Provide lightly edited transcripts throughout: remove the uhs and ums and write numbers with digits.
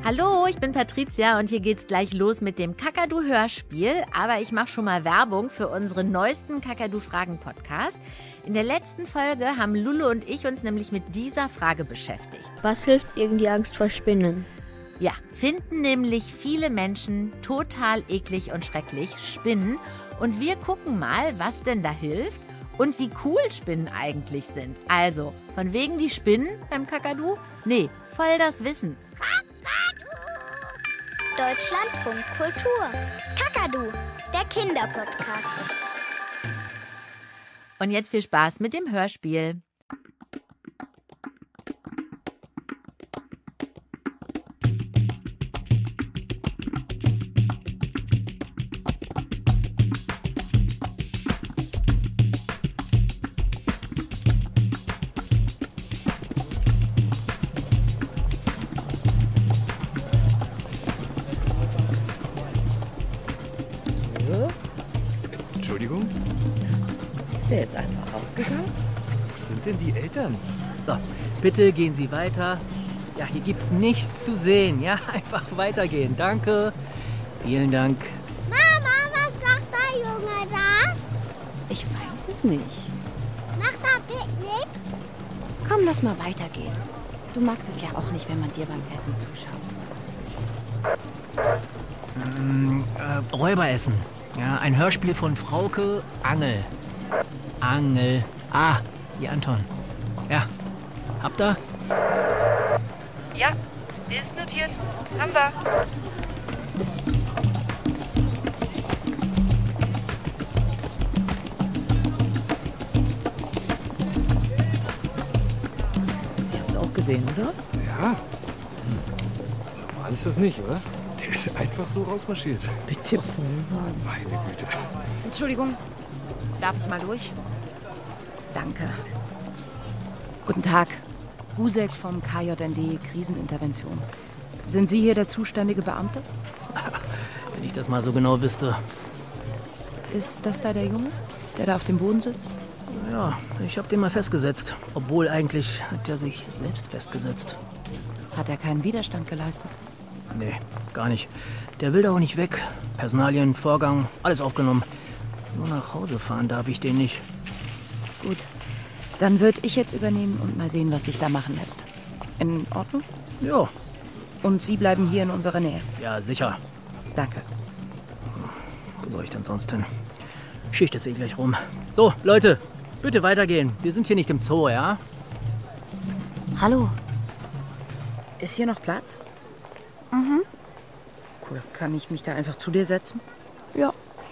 Hallo, ich bin Patricia und hier geht's gleich los mit dem Kakadu-Hörspiel. Aber ich mache schon mal Werbung für unseren neuesten Kakadu-Fragen-Podcast. In der letzten Folge haben Lulu und ich uns nämlich mit dieser Frage beschäftigt. Was hilft gegen die Angst vor Spinnen? Ja, finden nämlich viele Menschen total eklig und schrecklich Spinnen. Und wir gucken mal, was denn da hilft und wie cool Spinnen eigentlich sind. Also, von wegen die Spinnen beim Kakadu? Nee, voll das Wissen. Deutschlandfunk Kultur. Kakadu, der Kinderpodcast. Und jetzt viel Spaß mit dem Hörspiel. Entschuldigung? Ist er jetzt einfach rausgegangen? Wo sind denn die Eltern? So, bitte gehen Sie weiter. Ja, hier gibt's nichts zu sehen. Ja, einfach weitergehen. Danke. Vielen Dank. Mama, was macht der Junge da? Ich weiß es nicht. Macht er Picknick? Komm, lass mal weitergehen. Du magst es ja auch nicht, wenn man dir beim Essen zuschaut. Räuberessen. Ja, ein Hörspiel von Frauke Angel. Angel. Ah, die Anton. Ja, habt ihr? Ja, ist notiert. Haben wir. Sie haben es auch gesehen, oder? Ja. Normal ist das nicht, oder? Der ist einfach so rausmarschiert. Bitte voll. Meine Güte. Entschuldigung, darf ich mal durch? Danke. Guten Tag. Gusek vom KJND Krisenintervention. Sind Sie hier der zuständige Beamte? Wenn ich das mal so genau wüsste. Ist das da der Junge, der da auf dem Boden sitzt? Ja, ich hab den mal festgesetzt. Obwohl eigentlich hat er sich selbst festgesetzt. Hat er keinen Widerstand geleistet? Nee, gar nicht. Der will da auch nicht weg. Personalien, Vorgang, alles aufgenommen. Nur nach Hause fahren darf ich den nicht. Gut. Dann würde ich jetzt übernehmen und mal sehen, was sich da machen lässt. In Ordnung? Ja, Und Sie bleiben hier in unserer Nähe. ja, sicher. Danke. Wo soll ich denn sonst hin? Schicht ist eh gleich rum. So, Leute, bitte weitergehen. Wir sind hier nicht im Zoo, ja? Hallo. Ist hier noch Platz? Cool. Kann ich mich da einfach zu dir setzen? Ja,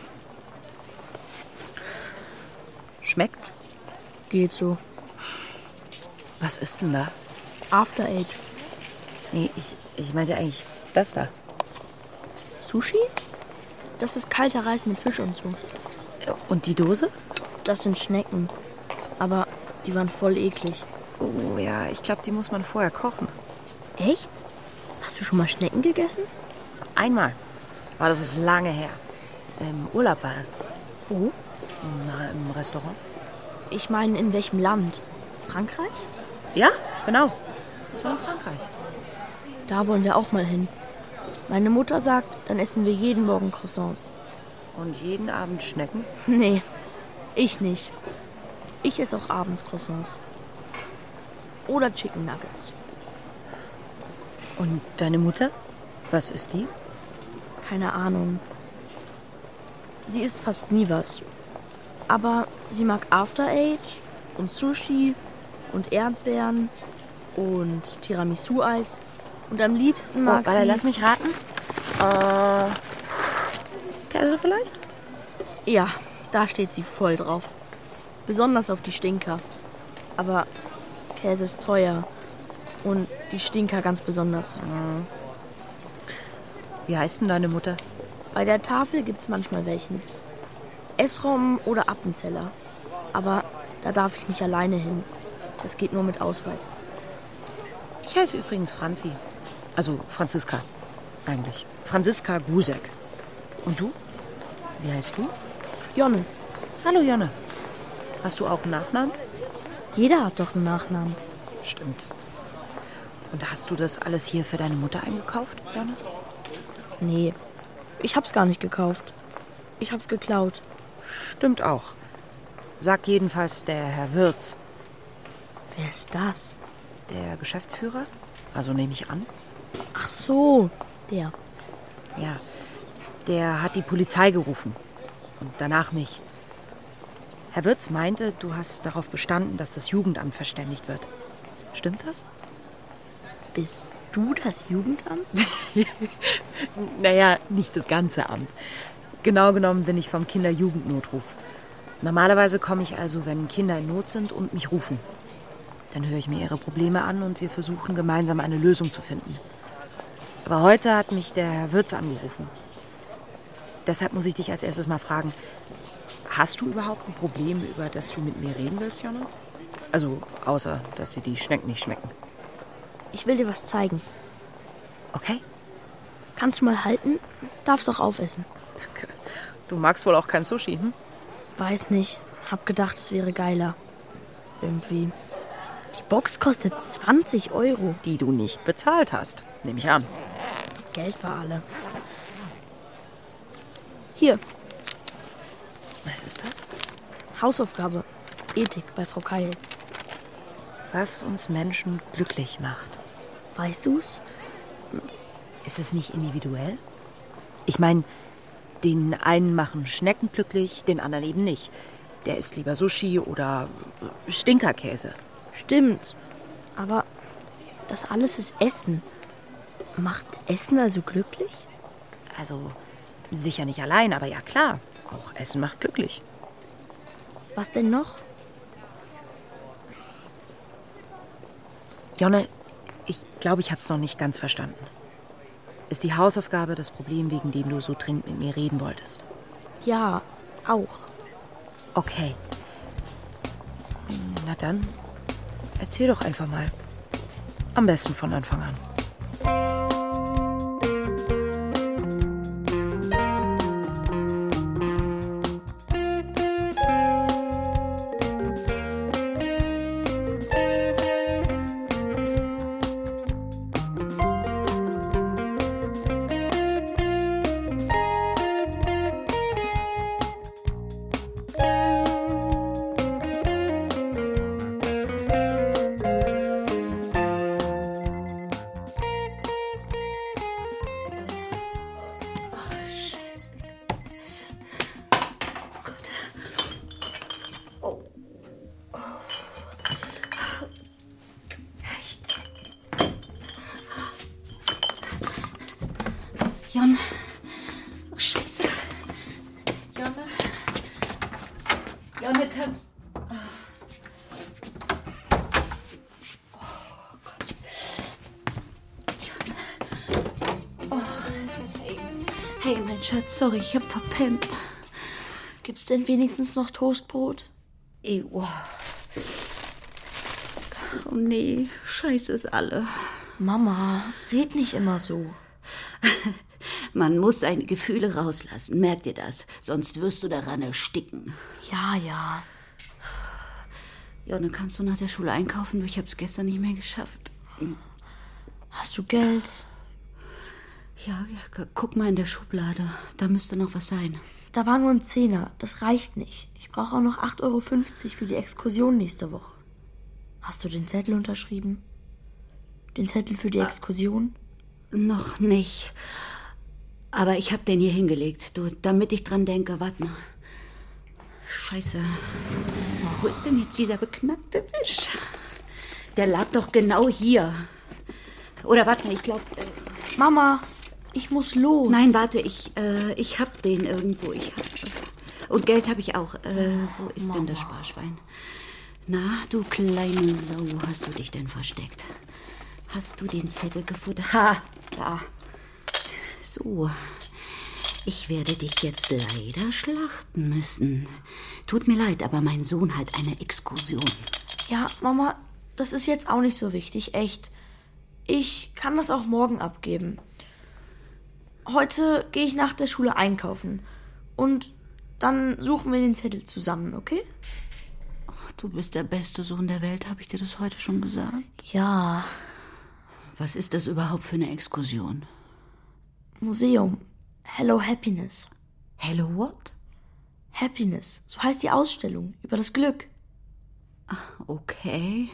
Schmeckt's? geht so. Was ist denn da? After Eight. Nee, ich meinte eigentlich das da. Sushi? Das ist kalter Reis mit Fisch und so. Und die Dose? Das sind Schnecken. Aber die waren voll eklig. Oh ja, ich glaube, die muss man vorher kochen. Echt? Hast du schon mal Schnecken gegessen? Einmal. Aber das ist lange her. Im Urlaub war das. Wo? Na, im Restaurant. Ich meine, in welchem Land? Frankreich? Ja, genau. Das war in Frankreich. Da wollen wir auch mal hin. Meine Mutter sagt, dann essen wir jeden Morgen Croissants. Und jeden Abend Schnecken? Nee, ich nicht. Ich esse auch abends Croissants. Oder Chicken Nuggets. Und deine Mutter? Was ist die? Keine Ahnung. Sie isst fast nie was. Aber sie mag After Eight und Sushi und Erdbeeren und Tiramisu-Eis. Und am liebsten mag sie... Lass mich raten. Käse vielleicht? Ja, da steht sie voll drauf. Besonders auf die Stinker. Aber Käse ist teuer. Und die Stinker ganz besonders. Wie heißt denn deine Mutter? Bei der Tafel gibt's manchmal welchen. Essrom oder Appenzeller. Aber da darf ich nicht alleine hin. Das geht nur mit Ausweis. Ich heiße übrigens Franzi. Also Franziska, eigentlich. Franziska Gusek. Und du? Wie heißt du? Jonne. Hallo Jonne. Hast du auch einen Nachnamen? Jeder hat doch einen Nachnamen. Stimmt. Und hast du das alles hier für deine Mutter eingekauft, Jonne? Nee, ich hab's gar nicht gekauft. Ich hab's geklaut. Stimmt auch. Sagt jedenfalls der Herr Wirz. Wer ist das? Der Geschäftsführer? Also nehme ich an. Ach so, der. Ja, der hat die Polizei gerufen. Und danach mich. Herr Wirz meinte, du hast darauf bestanden, dass das Jugendamt verständigt wird. Stimmt das? Bist du das Jugendamt? Naja, nicht das ganze Amt. Genau genommen bin ich vom Kinderjugendnotruf. Normalerweise komme ich also, wenn Kinder in Not sind und mich rufen. Dann höre ich mir ihre Probleme an und wir versuchen gemeinsam eine Lösung zu finden. Aber heute hat mich der Herr Wirz angerufen. Deshalb muss ich dich als erstes mal fragen, hast du überhaupt ein Problem, über das du mit mir reden willst, Jonne? Also, außer, dass dir die Schnecken nicht schmecken. Ich will dir was zeigen. Okay? Kannst du mal halten? Darfst auch aufessen. Danke. Du magst wohl auch kein Sushi, hm? Weiß nicht. Hab gedacht, es wäre geiler. Irgendwie. Die Box kostet 20 €. Die du nicht bezahlt hast, nehme ich an. Geld war alle. Hier, Was ist das? Hausaufgabe. Ethik bei Frau Keil. Was uns Menschen glücklich macht. Weißt du's? Ist es nicht individuell? Ich meine, den einen machen Schnecken glücklich, den anderen eben nicht. Der isst lieber Sushi oder Stinkerkäse. Stimmt. Aber das alles ist Essen. Macht Essen also glücklich? Also sicher nicht allein, aber ja klar. Auch Essen macht glücklich. Was denn noch? Jonne, ich glaube, ich habe es noch nicht ganz verstanden. Ist die Hausaufgabe das Problem, wegen dem du so dringend mit mir reden wolltest? Ja, auch. Okay. Na dann, erzähl doch einfach mal. Am besten von Anfang an. Jonne. Oh, Scheiße. Jonne. Jonne, kannst... Oh Gott. Jonne. Oh, hey. Hey, mein Schatz, sorry, ich hab verpennt. Gibt's denn wenigstens noch Toastbrot? Oh. Oh nee, Scheiße ist alle. Mama, red nicht immer so. Man muss seine Gefühle rauslassen, merkt ihr das? Sonst wirst du daran ersticken. Ja, ja. Jonne, kannst du nach der Schule einkaufen? Ich hab's gestern nicht mehr geschafft. Hast du Geld? Ja, guck mal in der Schublade. Da müsste noch was sein. Da war nur ein Zehner. Das reicht nicht. Ich brauche auch noch 8,50 € für die Exkursion nächste Woche. Hast du den Zettel unterschrieben? Den Zettel für die Exkursion? Noch nicht. Aber ich hab den hier hingelegt. Du, damit ich dran denke, warte mal. Scheiße. Wo ist denn jetzt dieser beknackte Wisch? Der lag doch genau hier. Oder warte mal, ich glaube... Mama, ich muss los. Nein, warte, ich hab den irgendwo. Und Geld habe ich auch. Wo ist denn das Sparschwein? Na, du kleine Sau, hast du dich denn versteckt? Hast du den Zettel gefunden? Ha, da. So, ich werde dich jetzt leider schlachten müssen. Tut mir leid, aber mein Sohn hat eine Exkursion. Ja, Mama, das ist jetzt auch nicht so wichtig, echt. Ich kann das auch morgen abgeben. Heute gehe ich nach der Schule einkaufen. Und dann suchen wir den Zettel zusammen, okay? Ach, du bist der beste Sohn der Welt, habe ich dir das heute schon gesagt? Ja. Was ist das überhaupt für eine Exkursion? Museum. Hello Happiness. Hello what? Happiness. So heißt die Ausstellung über das Glück. Okay.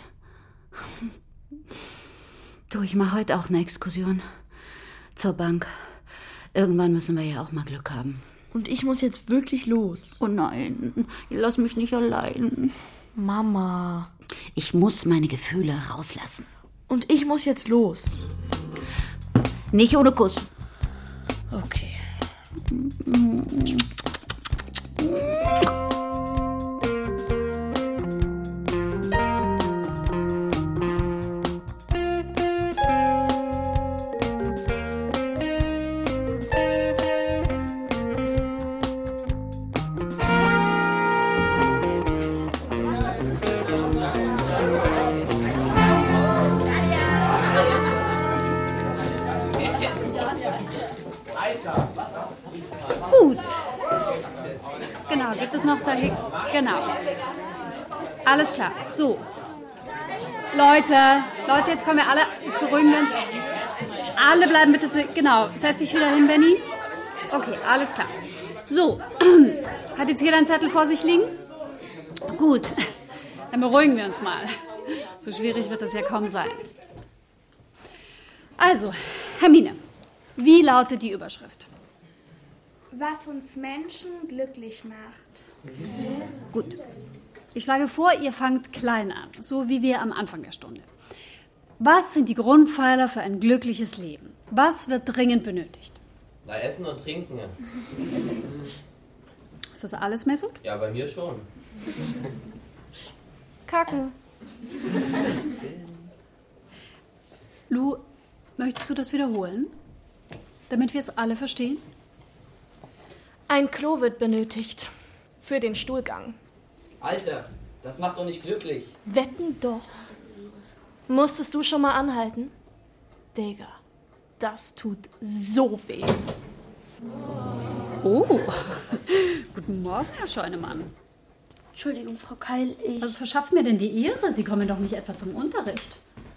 Du, ich mache heute auch eine Exkursion. Zur Bank. Irgendwann müssen wir ja auch mal Glück haben. Und ich muss jetzt wirklich los. Oh nein, lass mich nicht allein. Mama. Ich muss meine Gefühle rauslassen. Und ich muss jetzt los. Nicht ohne Kuss. Okay. Gut. Genau, gibt es noch da hinten? Genau. Alles klar. So. Leute, jetzt kommen wir alle, jetzt beruhigen wir uns. Alle bleiben bitte, genau. Setz dich wieder hin, Benni. Okay, alles klar. So. Hat jetzt jeder einen Zettel vor sich liegen? Gut. Dann beruhigen wir uns mal. So schwierig wird das ja kaum sein. Also, Hermine, wie lautet die Überschrift? Was uns Menschen glücklich macht. Gut. Ich schlage vor, ihr fangt klein an, so wie wir am Anfang der Stunde. Was sind die Grundpfeiler für ein glückliches Leben? Was wird dringend benötigt? Na, Essen und Trinken. Ist das alles, Mesut? Ja, bei mir schon. Kacken. Lou, möchtest du das wiederholen? Damit wir es alle verstehen? Ein Klo wird benötigt. Für den Stuhlgang. Alter, das macht doch nicht glücklich. Wetten doch. Musstest du schon mal anhalten? Digga, das tut so weh. Oh, guten Morgen, Herr Scheunemann. Entschuldigung, Frau Keil, Also verschafft mir denn die Ehre? Sie kommen doch nicht etwa zum Unterricht.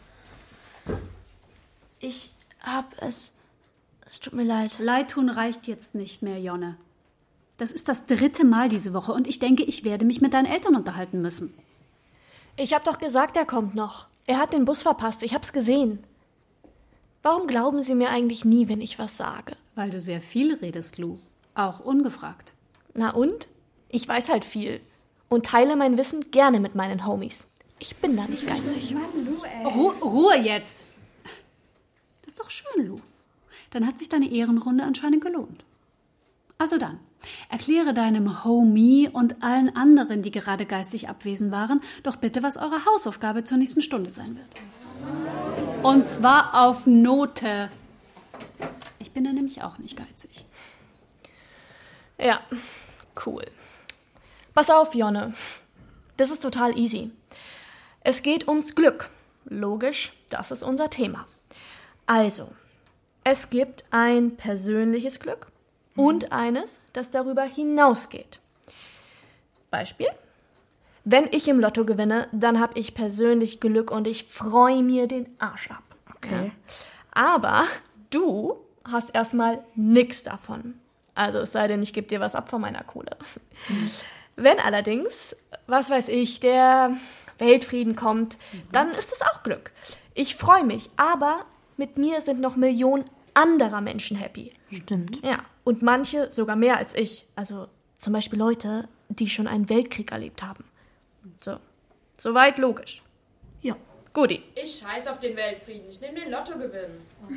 Ich hab es... Es tut mir leid. Leid tun reicht jetzt nicht mehr, Jonne. Das ist das 3. Mal diese Woche und ich denke, ich werde mich mit deinen Eltern unterhalten müssen. Ich hab doch gesagt, er kommt noch. Er hat den Bus verpasst, ich hab's gesehen. Warum glauben Sie mir eigentlich nie, wenn ich was sage? Weil du sehr viel redest, Lou. Auch ungefragt. Na und? Ich weiß halt viel. Und teile mein Wissen gerne mit meinen Homies. Ich bin da nicht geizig. Ruhe jetzt! Das ist doch schön, Lou. Dann hat sich deine Ehrenrunde anscheinend gelohnt. Also dann, erkläre deinem Homie und allen anderen, die gerade geistig abwesend waren, doch bitte, was eure Hausaufgabe zur nächsten Stunde sein wird. Und zwar auf Note. Ich bin da nämlich auch nicht geizig. Ja, cool. Pass auf, Jonne. Das ist total easy. Es geht ums Glück. Logisch, das ist unser Thema. Also, es gibt ein persönliches Glück und eines, das darüber hinausgeht. Beispiel: Wenn ich im Lotto gewinne, dann habe ich persönlich Glück und ich freue mir den Arsch ab. Okay. Ja. Aber du hast erstmal nichts davon. Also es sei denn, ich gebe dir was ab von meiner Kohle. Wenn allerdings, was weiß ich, der Weltfrieden kommt, dann ist es auch Glück. Ich freue mich, aber mit mir sind noch Millionen anderer Menschen happy. Stimmt. Ja, und manche sogar mehr als ich. Also zum Beispiel Leute, die schon einen Weltkrieg erlebt haben. So, soweit logisch. Ja. Guti. Ich scheiß auf den Weltfrieden. Ich nehme den Lottogewinn.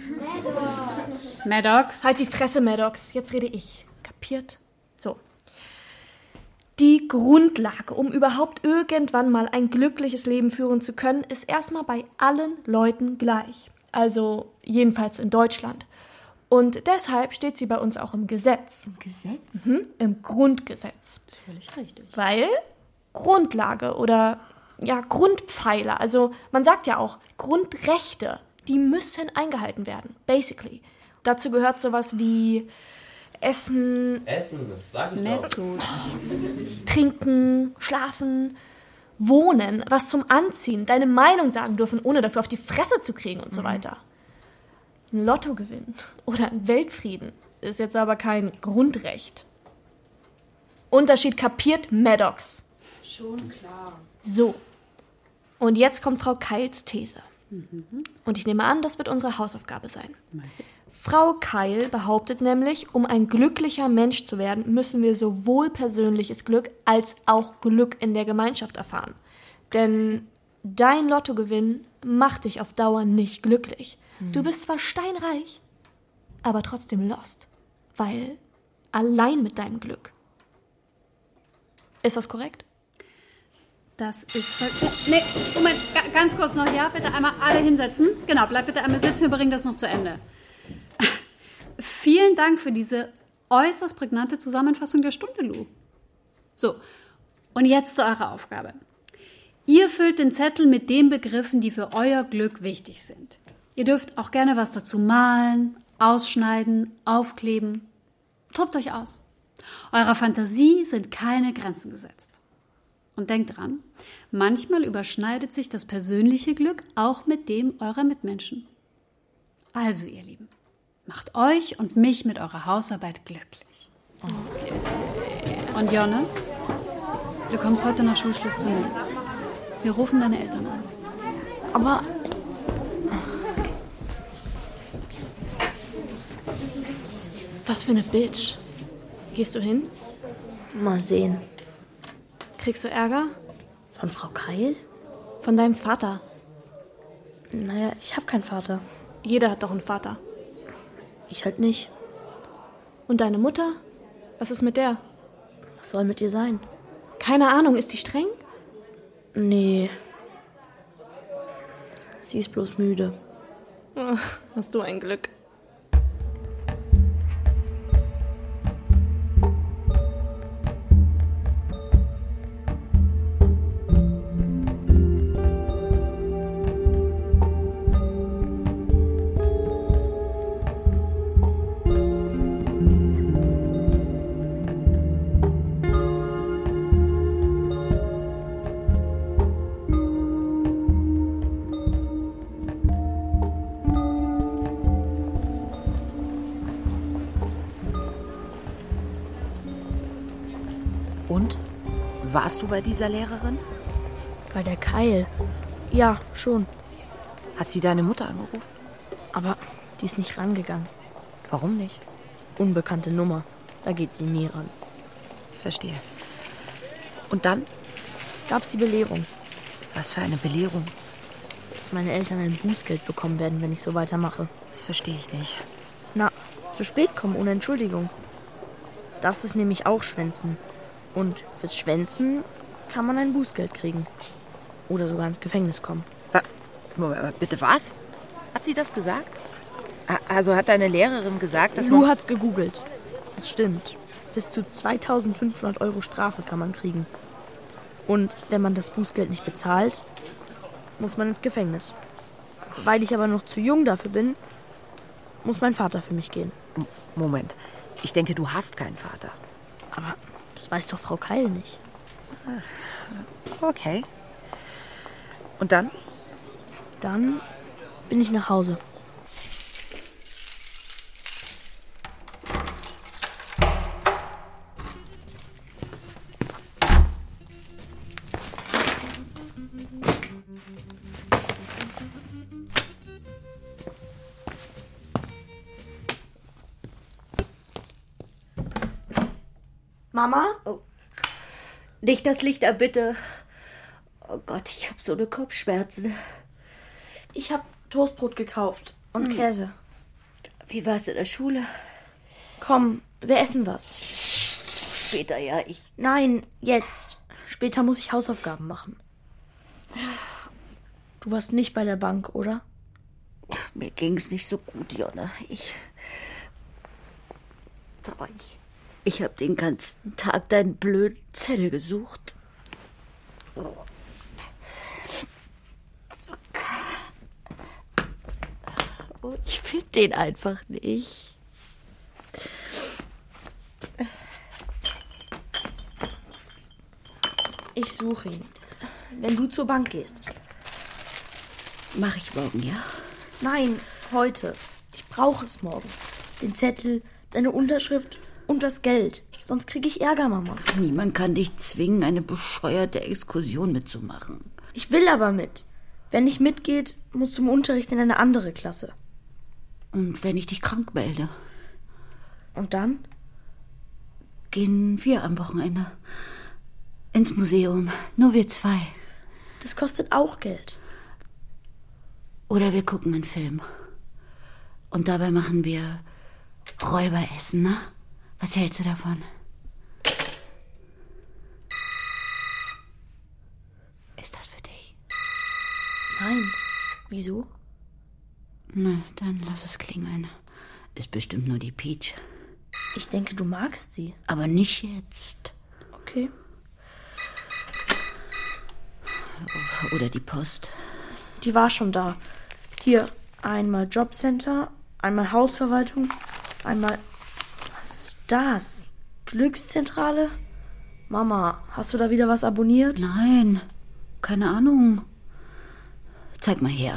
Maddox? Halt die Fresse, Maddox. Jetzt rede ich. Kapiert? So. Die Grundlage, um überhaupt irgendwann mal ein glückliches Leben führen zu können, ist erstmal bei allen Leuten gleich. Also jedenfalls in Deutschland. Und deshalb steht sie bei uns auch im Gesetz. Im Gesetz? Im Grundgesetz. Das ist völlig richtig. Weil Grundlage oder ja Grundpfeiler, also man sagt ja auch Grundrechte, die müssen eingehalten werden, basically. Dazu gehört sowas wie Essen, Sag ich Mesut. Trinken, Schlafen, Wohnen, was zum Anziehen, deine Meinung sagen dürfen, ohne dafür auf die Fresse zu kriegen und so weiter. Ein Lottogewinn oder ein Weltfrieden ist jetzt aber kein Grundrecht. Unterschied kapiert, Maddox? Schon klar. So. Und jetzt kommt Frau Keils These. Und ich nehme an, das wird unsere Hausaufgabe sein. Frau Keil behauptet nämlich, um ein glücklicher Mensch zu werden, müssen wir sowohl persönliches Glück als auch Glück in der Gemeinschaft erfahren. Denn dein Lottogewinn macht dich auf Dauer nicht glücklich. Du bist zwar steinreich, aber trotzdem lost. Weil allein mit deinem Glück. Ist das korrekt? Das ist... Nee, Moment, ganz kurz noch, ja? Bitte einmal alle hinsetzen. Genau, bleib bitte einmal sitzen, wir bringen das noch zu Ende. Vielen Dank für diese äußerst prägnante Zusammenfassung der Stunde, Lou. So, und jetzt zu eurer Aufgabe. Ihr füllt den Zettel mit den Begriffen, die für euer Glück wichtig sind. Ihr dürft auch gerne was dazu malen, ausschneiden, aufkleben. Tobt euch aus. Eurer Fantasie sind keine Grenzen gesetzt. Und denkt dran, manchmal überschneidet sich das persönliche Glück auch mit dem eurer Mitmenschen. Also, ihr Lieben, macht euch und mich mit eurer Hausarbeit glücklich. Okay. Und Jonne, du kommst heute nach Schulschluss zu mir. Wir rufen deine Eltern an. Aber... Was für eine Bitch. Gehst du hin? Mal sehen. Kriegst du Ärger? Von Frau Keil? Von deinem Vater? Naja, ich habe keinen Vater. Jeder hat doch einen Vater. Ich halt nicht. Und deine Mutter? Was ist mit der? Was soll mit ihr sein? Keine Ahnung, ist die streng? Nee. Sie ist bloß müde. Ach, hast du ein Glück. Und? Warst du bei dieser Lehrerin? Bei der Keil? Ja, schon. Hat sie deine Mutter angerufen? Aber die ist nicht rangegangen. Warum nicht? Unbekannte Nummer. Da geht sie nie ran. Verstehe. Und dann? Gab's die Belehrung. Was für eine Belehrung? Dass meine Eltern ein Bußgeld bekommen werden, wenn ich so weitermache. Das verstehe ich nicht. Na, zu spät kommen ohne Entschuldigung. Das ist nämlich auch Schwänzen. Und fürs Schwänzen kann man ein Bußgeld kriegen. Oder sogar ins Gefängnis kommen. Moment, bitte was? Hat sie das gesagt? Also hat deine Lehrerin gesagt, dass Lou hat's gegoogelt. Das stimmt. Bis zu 2.500 € Strafe kann man kriegen. Und wenn man das Bußgeld nicht bezahlt, muss man ins Gefängnis. Weil ich aber noch zu jung dafür bin, muss mein Vater für mich gehen. Moment, ich denke, du hast keinen Vater. Aber das weiß doch Frau Keil nicht. Okay. Und dann? Dann bin ich nach Hause. Mama? Oh. Nicht das Licht an, bitte. Oh Gott, ich habe so eine Kopfschmerzen. Ich habe Toastbrot gekauft und Käse. Wie war's in der Schule? Komm, wir essen was. Später, ja, Nein, jetzt. Später muss ich Hausaufgaben machen. Du warst nicht bei der Bank, oder? Mir ging's nicht so gut, Jonna. Ich habe den ganzen Tag deinen blöden Zettel gesucht. Ich finde den einfach nicht. Ich suche ihn. Wenn du zur Bank gehst. Mach ich morgen, ja? Nein, heute. Ich brauche es morgen. Den Zettel, deine Unterschrift und das Geld. Sonst kriege ich Ärger, Mama. Niemand kann dich zwingen, eine bescheuerte Exkursion mitzumachen. Ich will aber mit. Wenn nicht mitgeht, musst du im Unterricht in eine andere Klasse. Und wenn ich dich krank melde? Und dann? Gehen wir am Wochenende ins Museum. Nur wir 2. Das kostet auch Geld. Oder wir gucken einen Film. Und dabei machen wir Räuberessen, ne? Was hältst du davon? Ist das für dich? Nein. Wieso? Na, dann lass es klingeln. Ist bestimmt nur die Peach. Ich denke, du magst sie. Aber nicht jetzt. Okay. Oder die Post. Die war schon da. Hier, einmal Jobcenter, einmal Hausverwaltung, einmal... Was ist das? Glückszentrale? Mama, hast du da wieder was abonniert? Nein, keine Ahnung. Zeig mal her.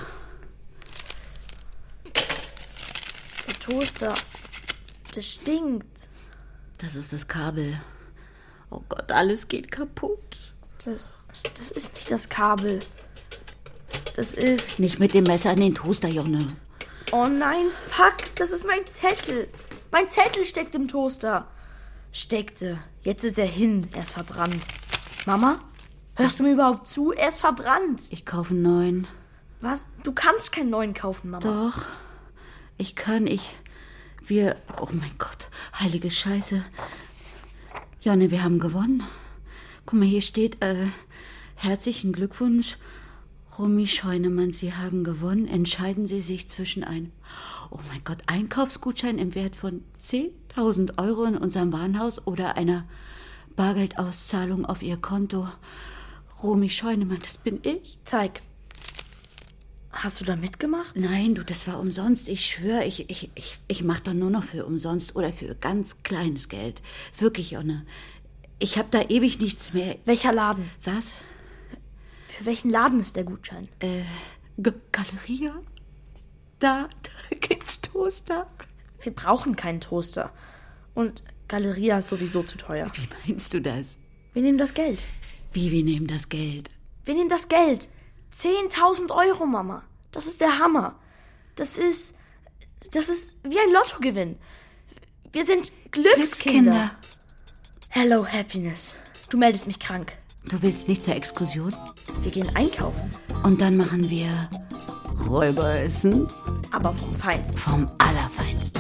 Der Toaster, der stinkt. Das ist das Kabel. Oh Gott, alles geht kaputt. Das ist nicht das Kabel. Das ist... Nicht mit dem Messer in den Toaster, Jonne. Oh nein, fuck, das ist mein Zettel. Mein Zettel steckt im Toaster. Steckte. Jetzt ist er hin. Er ist verbrannt. Mama? Hörst du mir überhaupt zu? Er ist verbrannt. Ich kaufe einen neuen. Was? Du kannst keinen neuen kaufen, Mama. Doch. Ich kann. Oh mein Gott. Heilige Scheiße. Jonne, wir haben gewonnen. Guck mal, hier steht, herzlichen Glückwunsch, Romy Scheunemann, Sie haben gewonnen. Entscheiden Sie sich zwischen einem, oh mein Gott, Einkaufsgutschein im Wert von 10.000 Euro in unserem Warenhaus oder einer Bargeldauszahlung auf Ihr Konto. Romy Scheunemann, das bin ich. Zeig. Hast du da mitgemacht? Nein, du, das war umsonst. Ich schwöre, ich mach doch nur noch für umsonst oder für ganz kleines Geld. Wirklich, Jonne. Ich hab da ewig nichts mehr. Welcher Laden? Was? Für welchen Laden ist der Gutschein? Galeria? Da gibt's Toaster. Wir brauchen keinen Toaster. Und Galeria ist sowieso zu teuer. Wie meinst du das? Wir nehmen das Geld. Wie, wir nehmen das Geld? Wir nehmen das Geld. 10.000 Euro, Mama. Das ist der Hammer. Das ist wie ein Lottogewinn. Wir sind Glückskinder. Hello, Happiness. Du meldest mich krank. Du willst nicht zur Exkursion? Wir gehen einkaufen. Und dann machen wir Räuberessen? Aber vom Feinsten. Vom Allerfeinsten.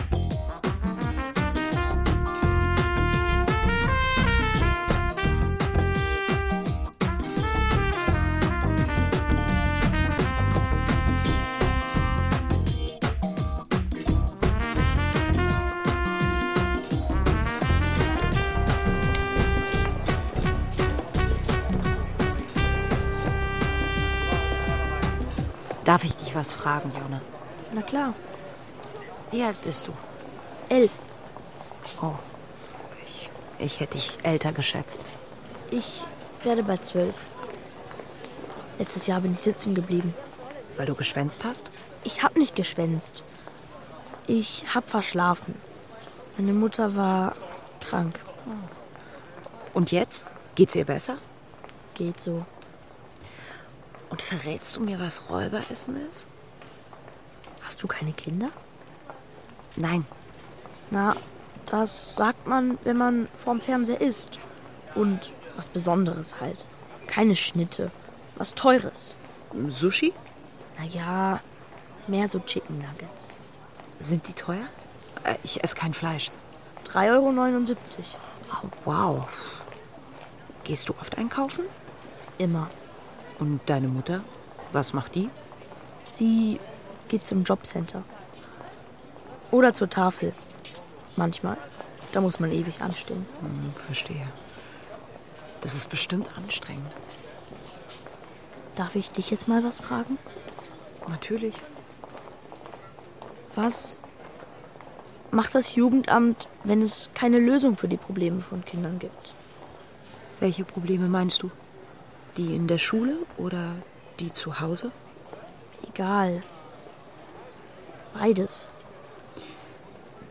Darf ich dich was fragen, Jonne? Na klar. Wie alt bist du? 11. Oh, ich hätte dich älter geschätzt. Ich werde bald 12. Letztes Jahr bin ich sitzen geblieben. Weil du geschwänzt hast? Ich hab nicht geschwänzt. Ich hab verschlafen. Meine Mutter war krank. Und jetzt? Geht's ihr besser? Geht so. Und verrätst du mir, was Räuberessen ist? Hast du keine Kinder? Nein. Na, das sagt man, wenn man vorm Fernseher isst. Und was Besonderes halt. Keine Schnitte. Was Teures. Sushi? Naja, mehr so Chicken Nuggets. Sind die teuer? Ich esse kein Fleisch. 3,79 €. Oh, wow. Gehst du oft einkaufen? Immer. Und deine Mutter? Was macht die? Sie geht zum Jobcenter. Oder zur Tafel. Manchmal. Da muss man ewig anstehen. Verstehe. Das ist bestimmt anstrengend. Darf ich dich jetzt mal was fragen? Natürlich. Was macht das Jugendamt, wenn es keine Lösung für die Probleme von Kindern gibt? Welche Probleme meinst du? Die in der Schule oder die zu Hause? Egal. Beides.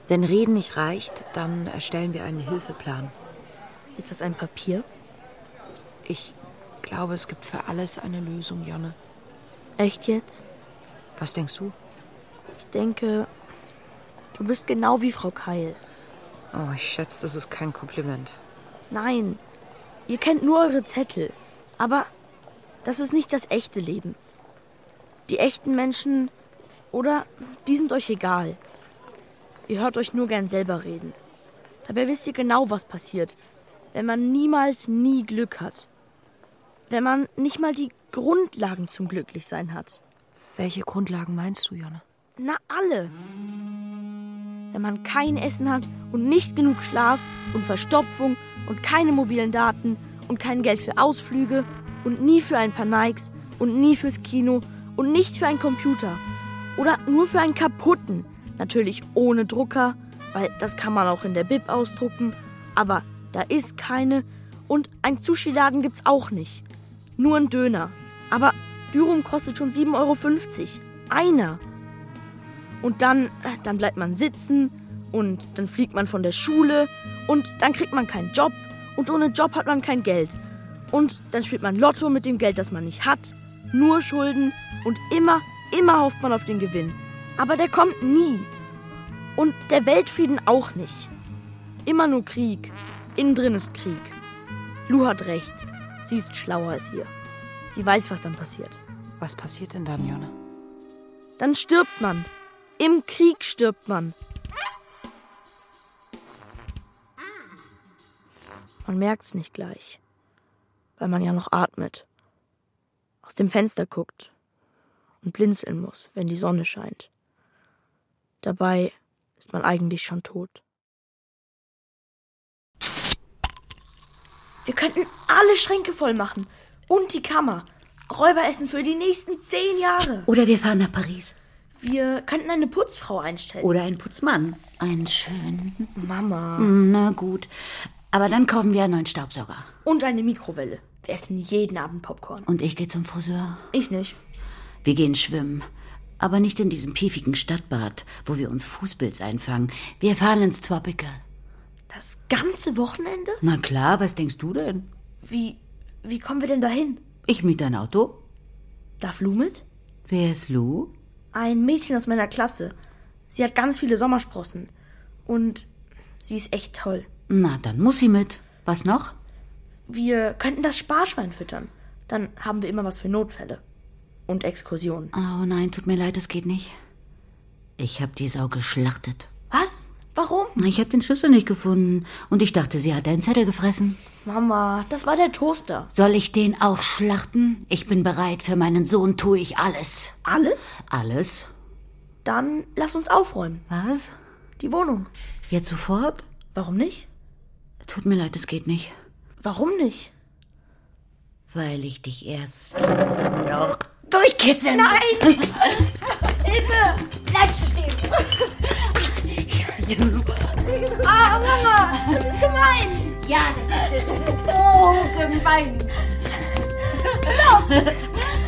Wenn Reden nicht reicht, dann erstellen wir einen Hilfeplan. Ist das ein Papier? Ich glaube, es gibt für alles eine Lösung, Jonne. Echt jetzt? Was denkst du? Ich denke, du bist genau wie Frau Keil. Oh, ich schätze, das ist kein Kompliment. Nein, ihr kennt nur eure Zettel. Aber das ist nicht das echte Leben. Die echten Menschen, oder die sind euch egal. Ihr hört euch nur gern selber reden. Dabei wisst ihr genau, was passiert, wenn man niemals nie Glück hat. Wenn man nicht mal die Grundlagen zum Glücklichsein hat. Welche Grundlagen meinst du, Jonne? Na, alle. Wenn man kein Essen hat und nicht genug Schlaf und Verstopfung und keine mobilen Daten und kein Geld für Ausflüge und nie für ein paar Nikes und nie fürs Kino und nicht für einen Computer. Oder nur für einen kaputten. Natürlich ohne Drucker, weil das kann man auch in der Bib ausdrucken. Aber da ist keine. Und ein Sushi-Laden gibt's auch nicht. Nur ein Döner. Aber Dürum kostet schon 7,50 Euro. Einer. Und dann bleibt man sitzen und dann fliegt man von der Schule und dann kriegt man keinen Job und ohne Job hat man kein Geld. Und dann spielt man Lotto mit dem Geld, das man nicht hat, nur Schulden und immer hofft man auf den Gewinn. Aber der kommt nie. Und der Weltfrieden auch nicht. Immer nur Krieg. Innen drin ist Krieg. Lu hat recht. Sie ist schlauer als wir. Sie weiß, was dann passiert. Was passiert denn dann, Jonne? Dann stirbt man. Im Krieg stirbt man. Man merkt's nicht gleich, weil man ja noch atmet, aus dem Fenster guckt und blinzeln muss, wenn die Sonne scheint. Dabei ist man eigentlich schon tot. Wir könnten alle Schränke voll machen und die Kammer. Räuberessen für die nächsten 10 Jahre. Oder wir fahren nach Paris. Wir könnten eine Putzfrau einstellen. Oder einen Putzmann. Einen schönen. Mama. Na gut. Aber dann kaufen wir einen neuen Staubsauger. Und eine Mikrowelle. Wir essen jeden Abend Popcorn. Und ich gehe zum Friseur. Ich nicht. Wir gehen schwimmen. Aber nicht in diesem piefigen Stadtbad, wo wir uns Fußpilz einfangen. Wir fahren ins Tropical. Das ganze Wochenende? Na klar, was denkst du denn? Wie kommen wir denn dahin? Ich miete ein Auto. Darf Lu mit? Wer ist Lu? Ein Mädchen aus meiner Klasse. Sie hat ganz viele Sommersprossen. Und sie ist echt toll. Na, dann muss sie mit. Was noch? Wir könnten das Sparschwein füttern. Dann haben wir immer was für Notfälle. Und Exkursionen. Oh nein, tut mir leid, das geht nicht. Ich habe die Sau geschlachtet. Was? Warum? Ich habe den Schlüssel nicht gefunden. Und ich dachte, sie hat einen Zettel gefressen. Mama, das war der Toaster. Soll ich den auch schlachten? Ich bin bereit. Für meinen Sohn tue ich alles. Alles? Alles. Dann lass uns aufräumen. Was? Die Wohnung. Jetzt sofort? Warum nicht? Tut mir leid, das geht nicht. Warum nicht? Weil ich dich erst noch durchkitzeln Nein! Hilfe! Bleib stehen! Ah, Mama, das ist gemein! Ja, das ist so gemein! Stopp!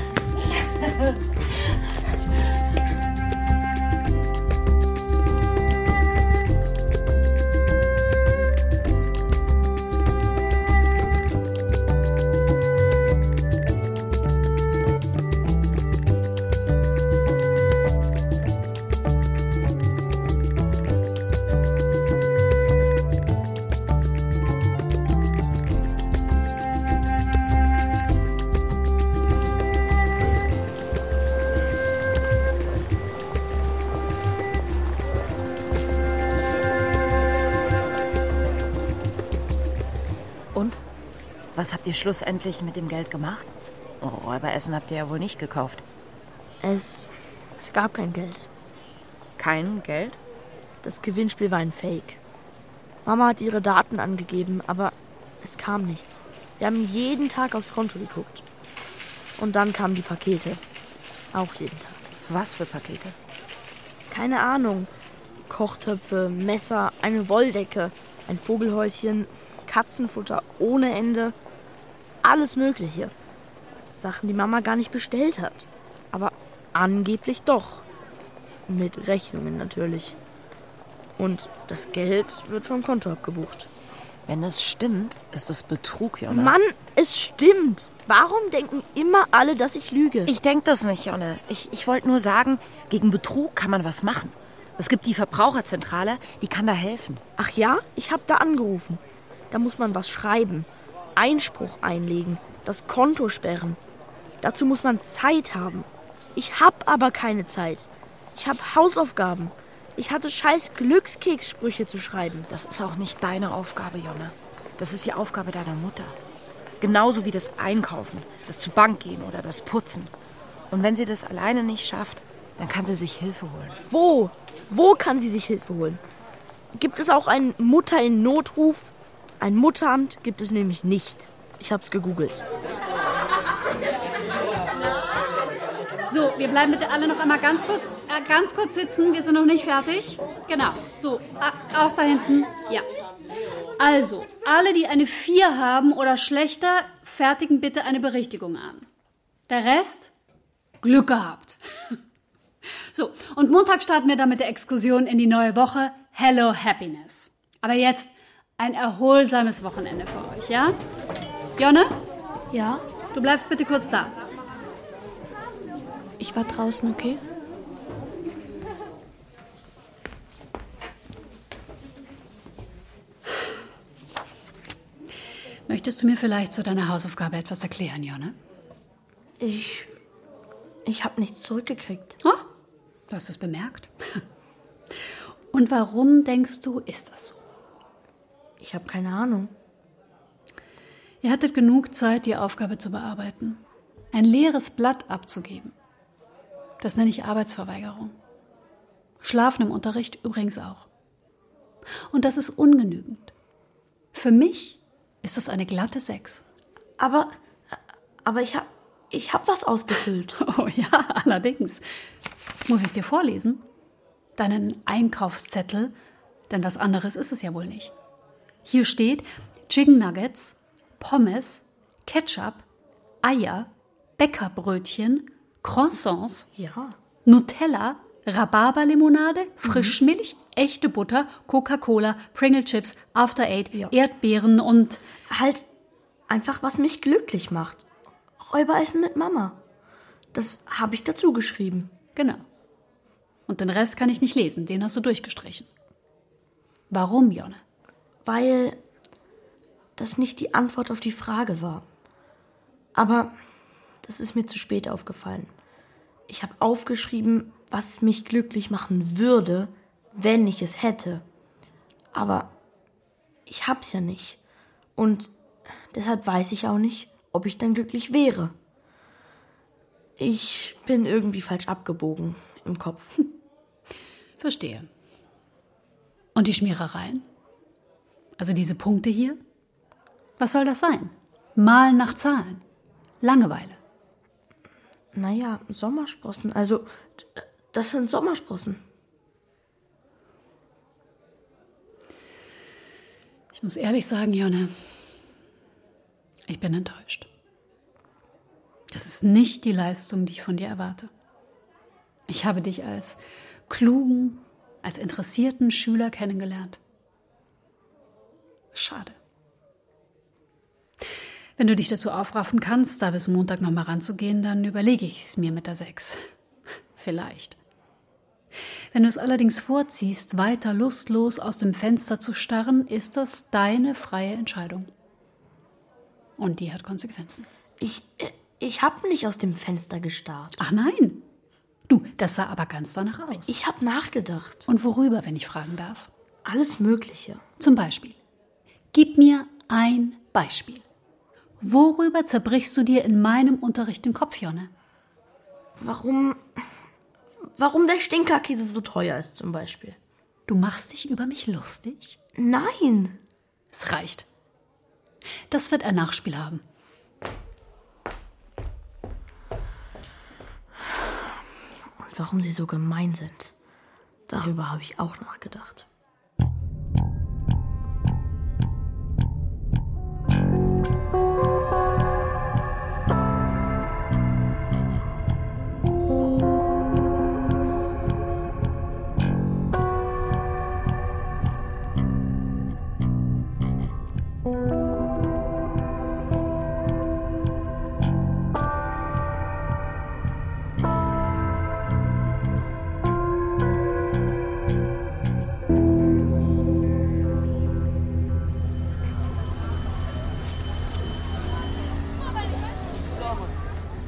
Was habt ihr schlussendlich mit dem Geld gemacht? Oh, Räuberessen habt ihr ja wohl nicht gekauft. Es gab kein Geld. Kein Geld? Das Gewinnspiel war ein Fake. Mama hat ihre Daten angegeben, aber es kam nichts. Wir haben jeden Tag aufs Konto geguckt. Und dann kamen die Pakete. Auch jeden Tag. Was für Pakete? Keine Ahnung. Kochtöpfe, Messer, eine Wolldecke, ein Vogelhäuschen, Katzenfutter ohne Ende. Alles Mögliche. Sachen, die Mama gar nicht bestellt hat. Aber angeblich doch. Mit Rechnungen natürlich. Und das Geld wird vom Konto abgebucht. Wenn es stimmt, ist es Betrug, Jonne. Mann, es stimmt. Warum denken immer alle, dass ich lüge? Ich denke das nicht, Jonne. Ich wollte nur sagen, gegen Betrug kann man was machen. Es gibt die Verbraucherzentrale, die kann da helfen. Ach ja? Ich habe da angerufen. Da muss man was schreiben, Einspruch einlegen, das Konto sperren. Dazu muss man Zeit haben. Ich habe aber keine Zeit. Ich habe Hausaufgaben. Ich hatte scheiß Glückskekssprüche zu schreiben. Das ist auch nicht deine Aufgabe, Jonne. Das ist die Aufgabe deiner Mutter. Genauso wie das Einkaufen, das zur Bank gehen oder das Putzen. Und wenn sie das alleine nicht schafft, dann kann sie sich Hilfe holen. Wo? Wo kann sie sich Hilfe holen? Gibt es auch einen Mutter in Notruf? Ein Mutteramt gibt es nämlich nicht. Ich hab's gegoogelt. So, wir bleiben bitte alle noch einmal ganz kurz sitzen. Wir sind noch nicht fertig. Genau. So, auch da hinten. Ja. Also, alle, die eine 4 haben oder schlechter, fertigen bitte eine Berichtigung an. Der Rest, Glück gehabt. So, und Montag starten wir dann mit der Exkursion in die neue Woche. Hello Happiness. Aber jetzt ein erholsames Wochenende für euch, ja? Jonne? Ja? Du bleibst bitte kurz da. Ich war draußen, okay? Möchtest du mir vielleicht zu deiner Hausaufgabe etwas erklären, Jonne? Ich habe nichts zurückgekriegt. Oh, du hast es bemerkt. Und warum denkst du, ist das so? Ich habe keine Ahnung. Ihr hattet genug Zeit, die Aufgabe zu bearbeiten. Ein leeres Blatt abzugeben. Das nenne ich Arbeitsverweigerung. Schlafen im Unterricht übrigens auch. Und das ist ungenügend. Für mich ist das eine glatte 6. Aber ich hab was ausgefüllt. Oh ja, allerdings. Muss ich es dir vorlesen? Deinen Einkaufszettel, denn was anderes ist es ja wohl nicht. Hier steht Chicken Nuggets, Pommes, Ketchup, Eier, Bäckerbrötchen, Croissants, ja. Nutella, Rhabarberlimonade, Frischmilch, echte Butter, Coca-Cola, Pringle Chips, After Eight, Ja. Erdbeeren und... Halt einfach, was mich glücklich macht. Räuberessen mit Mama. Das habe ich dazu geschrieben. Genau. Und den Rest kann ich nicht lesen, den hast du durchgestrichen. Warum, Jonne? Weil das nicht die Antwort auf die Frage war. Aber das ist mir zu spät aufgefallen. Ich habe aufgeschrieben, was mich glücklich machen würde, wenn ich es hätte. Aber ich hab's ja nicht. Und deshalb weiß ich auch nicht, ob ich dann glücklich wäre. Ich bin irgendwie falsch abgebogen im Kopf. Verstehe. Und die Schmierereien? Also diese Punkte hier? Was soll das sein? Malen nach Zahlen. Langeweile. Naja, Sommersprossen. Also, das sind Sommersprossen. Ich muss ehrlich sagen, Jonne, ich bin enttäuscht. Das ist nicht die Leistung, die ich von dir erwarte. Ich habe dich als klugen, als interessierten Schüler kennengelernt. Schade. Wenn du dich dazu aufraffen kannst, da bis Montag noch mal ranzugehen, dann überlege ich es mir mit der 6. Vielleicht. Wenn du es allerdings vorziehst, weiter lustlos aus dem Fenster zu starren, ist das deine freie Entscheidung. Und die hat Konsequenzen. Ich habe nicht aus dem Fenster gestarrt. Ach nein. Du, das sah aber ganz danach aus. Ich habe nachgedacht. Und worüber, wenn ich fragen darf? Alles Mögliche. Zum Beispiel. Gib mir ein Beispiel. Worüber zerbrichst du dir in meinem Unterricht den Kopf, Jonne? Warum der Stinkerkäse so teuer ist zum Beispiel. Du machst dich über mich lustig? Nein. Es reicht. Das wird ein Nachspiel haben. Und warum sie so gemein sind, darüber habe ich auch nachgedacht.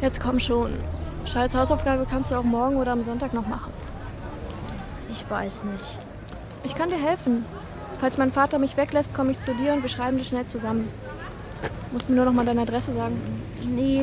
jetzt komm schon. Scheiß Hausaufgabe kannst du auch morgen oder am Sonntag noch machen. Ich weiß nicht. Ich kann dir helfen. Falls mein Vater mich weglässt, komme ich zu dir und wir schreiben die schnell zusammen. Musst mir nur noch mal deine Adresse sagen. Nee,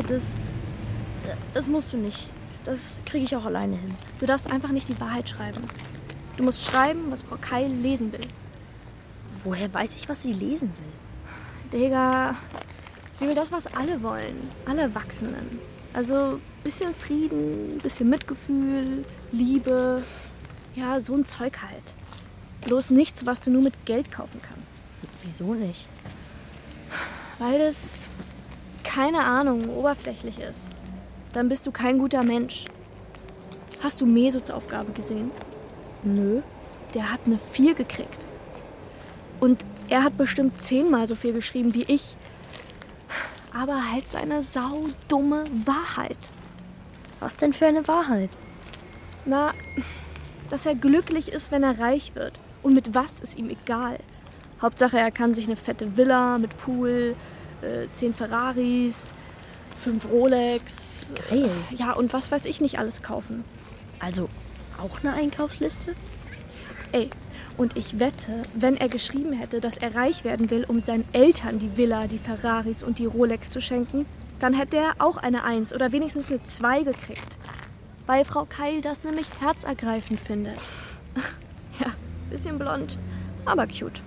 das musst du nicht. Das kriege ich auch alleine hin. Du darfst einfach nicht die Wahrheit schreiben. Du musst schreiben, was Frau Keil lesen will. Woher weiß ich, was sie lesen will? Digga, sie will das, was alle wollen. Alle Erwachsenen. Also bisschen Frieden, bisschen Mitgefühl, Liebe. Ja, so ein Zeug halt. Bloß nichts, was du nur mit Geld kaufen kannst. Wieso nicht? Weil das, keine Ahnung, oberflächlich ist. Dann bist du kein guter Mensch. Hast du Mesuts Aufgabe gesehen? Nö. Der hat eine 4 gekriegt. Und er hat bestimmt 10-mal so viel geschrieben wie ich. Aber halt seine saudumme Wahrheit. Was denn für eine Wahrheit? Na, dass er glücklich ist, wenn er reich wird. Und mit was ist ihm egal. Hauptsache, er kann sich eine fette Villa mit Pool, 10 Ferraris, 5 Rolex. Geil. Ja, und was weiß ich nicht alles kaufen. Also auch eine Einkaufsliste? Ey, und ich wette, wenn er geschrieben hätte, dass er reich werden will, um seinen Eltern die Villa, die Ferraris und die Rolex zu schenken, dann hätte er auch eine 1 oder wenigstens eine 2 gekriegt. Weil Frau Keil das nämlich herzergreifend findet. Ja, bisschen blond, aber cute.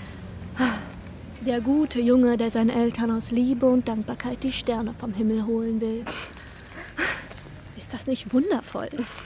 Der gute Junge, der seinen Eltern aus Liebe und Dankbarkeit die Sterne vom Himmel holen will. Ist das nicht wundervoll?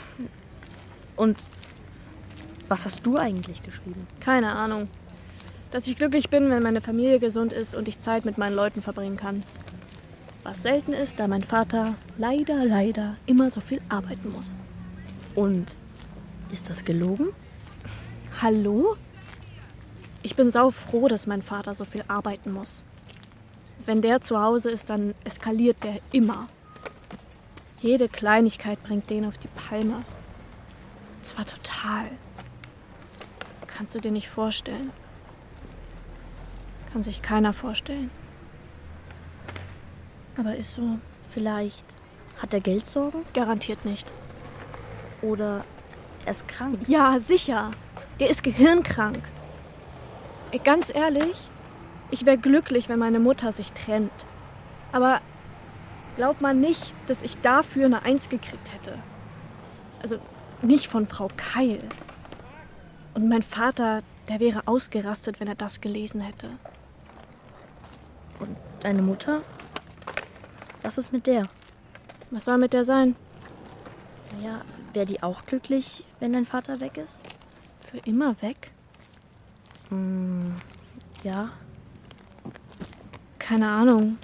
Und was hast du eigentlich geschrieben? Keine Ahnung. Dass ich glücklich bin, wenn meine Familie gesund ist und ich Zeit mit meinen Leuten verbringen kann. Was selten ist, da mein Vater leider immer so viel arbeiten muss. Und ist das gelogen? Hallo? Ich bin saufroh, dass mein Vater so viel arbeiten muss. Wenn der zu Hause ist, dann eskaliert der immer. Jede Kleinigkeit bringt den auf die Palme. Und zwar total. Kannst du dir nicht vorstellen. Kann sich keiner vorstellen. Aber ist so. Vielleicht hat er Geldsorgen? Garantiert nicht. Oder er ist krank? Ja, sicher. Der ist gehirnkrank. Ganz ehrlich, ich wäre glücklich, wenn meine Mutter sich trennt. Aber glaubt man nicht, dass ich dafür eine 1 gekriegt hätte. Also nicht von Frau Keil. Und mein Vater, der wäre ausgerastet, wenn er das gelesen hätte. Und deine Mutter? Was ist mit der? Was soll mit der sein? Naja, wäre die auch glücklich, wenn dein Vater weg ist? Für immer weg? Ja. Keine Ahnung.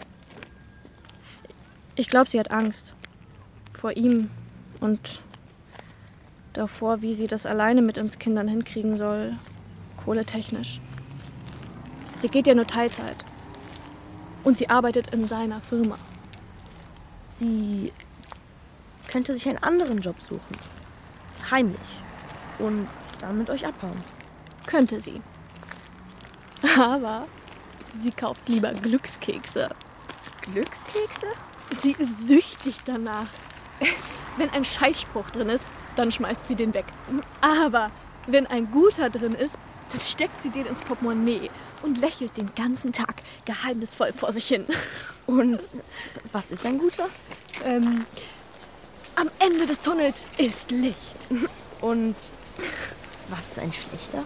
Ich glaube, sie hat Angst. Vor ihm und davor, wie sie das alleine mit uns Kindern hinkriegen soll. Kohletechnisch. Sie geht ja nur Teilzeit. Und sie arbeitet in seiner Firma. Sie könnte sich einen anderen Job suchen. Heimlich. Und dann mit euch abhauen. Könnte sie. Aber sie kauft lieber Glückskekse. Glückskekse? Sie ist süchtig danach. Wenn ein Scheißspruch drin ist, dann schmeißt sie den weg. Aber wenn ein guter drin ist, dann steckt sie den ins Portemonnaie und lächelt den ganzen Tag geheimnisvoll vor sich hin. Und was ist ein guter? Am Ende des Tunnels ist Licht. Und was ist ein schlechter?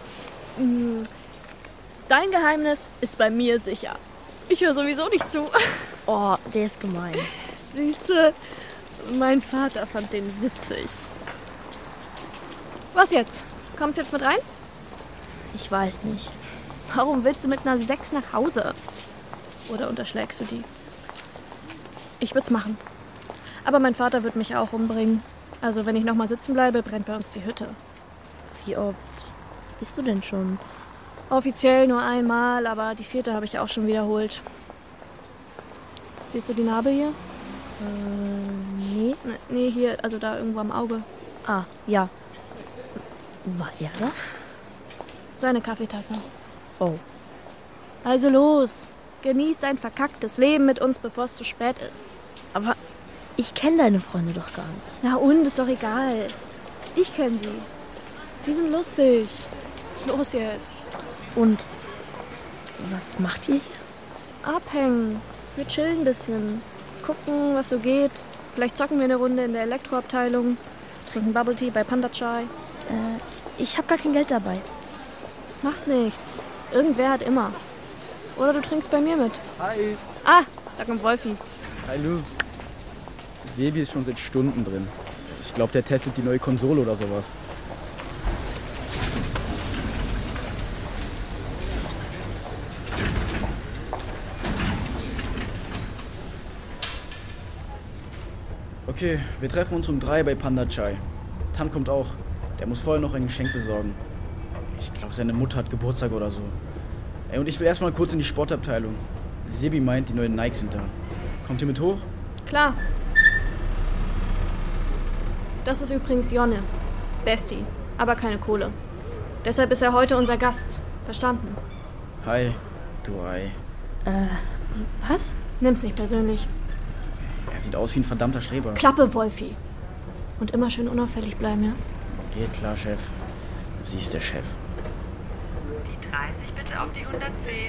Dein Geheimnis ist bei mir sicher. Ich höre sowieso nicht zu. Oh, der ist gemein. Siehste, mein Vater fand den witzig. Was jetzt? Kommst du jetzt mit rein? Ich weiß nicht. Warum willst du mit einer 6 nach Hause? Oder unterschlägst du die? Ich würd's machen. Aber mein Vater wird mich auch umbringen. Also wenn ich noch mal sitzen bleibe, brennt bei uns die Hütte. Wie oft bist du denn schon? Offiziell nur einmal, aber die 4. habe ich auch schon wiederholt. Siehst du die Narbe hier? Nee. Nee, hier, also da irgendwo am Auge. Ah, ja. War er das? Seine Kaffeetasse. Oh. Also los, genieß dein verkacktes Leben mit uns, bevor es zu spät ist. Aber Ich kenne deine Freunde doch gar nicht. Na und, ist doch egal. Ich kenne sie. Die sind lustig. Los jetzt. Und was macht ihr hier? Abhängen. Wir chillen ein bisschen. Gucken, was so geht. Vielleicht zocken wir eine Runde in der Elektroabteilung. Trinken Bubble Tea bei Panda Chai. Ich habe gar kein Geld dabei. Macht nichts. Irgendwer hat immer. Oder du trinkst bei mir mit. Hi. Ah, da kommt Wolfi. Hallo. Sebi ist schon seit Stunden drin. Ich glaube, der testet die neue Konsole oder sowas. Okay, wir treffen uns um 3 bei Panda Chai. Tan kommt auch. Der muss vorher noch ein Geschenk besorgen. Ich glaube, seine Mutter hat Geburtstag oder so. Ey, und ich will erstmal kurz in die Sportabteilung. Sebi meint, die neuen Nikes sind da. Kommt ihr mit hoch? Klar. Das ist übrigens Jonne. Bestie, aber keine Kohle. Deshalb ist er heute unser Gast. Verstanden? Hi, du Ei. Was? Nimm's nicht persönlich. Er sieht aus wie ein verdammter Streber. Klappe, Wolfi. Und immer schön unauffällig bleiben, ja? Geht klar, Chef. Sie ist der Chef. Die 30 bitte auf die 110.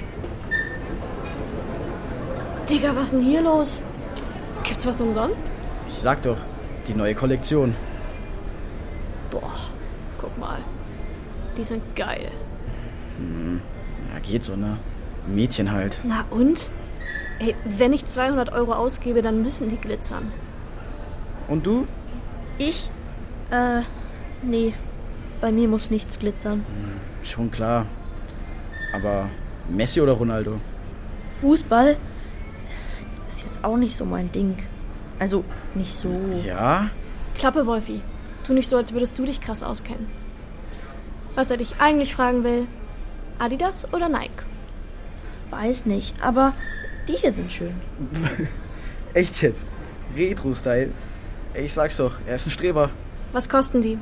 Digga, was ist denn hier los? Gibt's was umsonst? Ich sag doch, die neue Kollektion. Boah, guck mal. Die sind geil. Ja, geht so, ne? Mädchen halt. Na und? Ey, wenn ich 200 € ausgebe, dann müssen die glitzern. Und du? Ich? Nee. Bei mir muss nichts glitzern. Schon klar. Aber Messi oder Ronaldo? Fußball ist jetzt auch nicht so mein Ding. Also, nicht so. Ja? Klappe, Wolfi. Tu nicht so, als würdest du dich krass auskennen. Was er dich eigentlich fragen will, Adidas oder Nike? Weiß nicht, aber die hier sind schön. Echt jetzt? Retro-Style? Ey, ich sag's doch, er ist ein Streber. Was kosten die?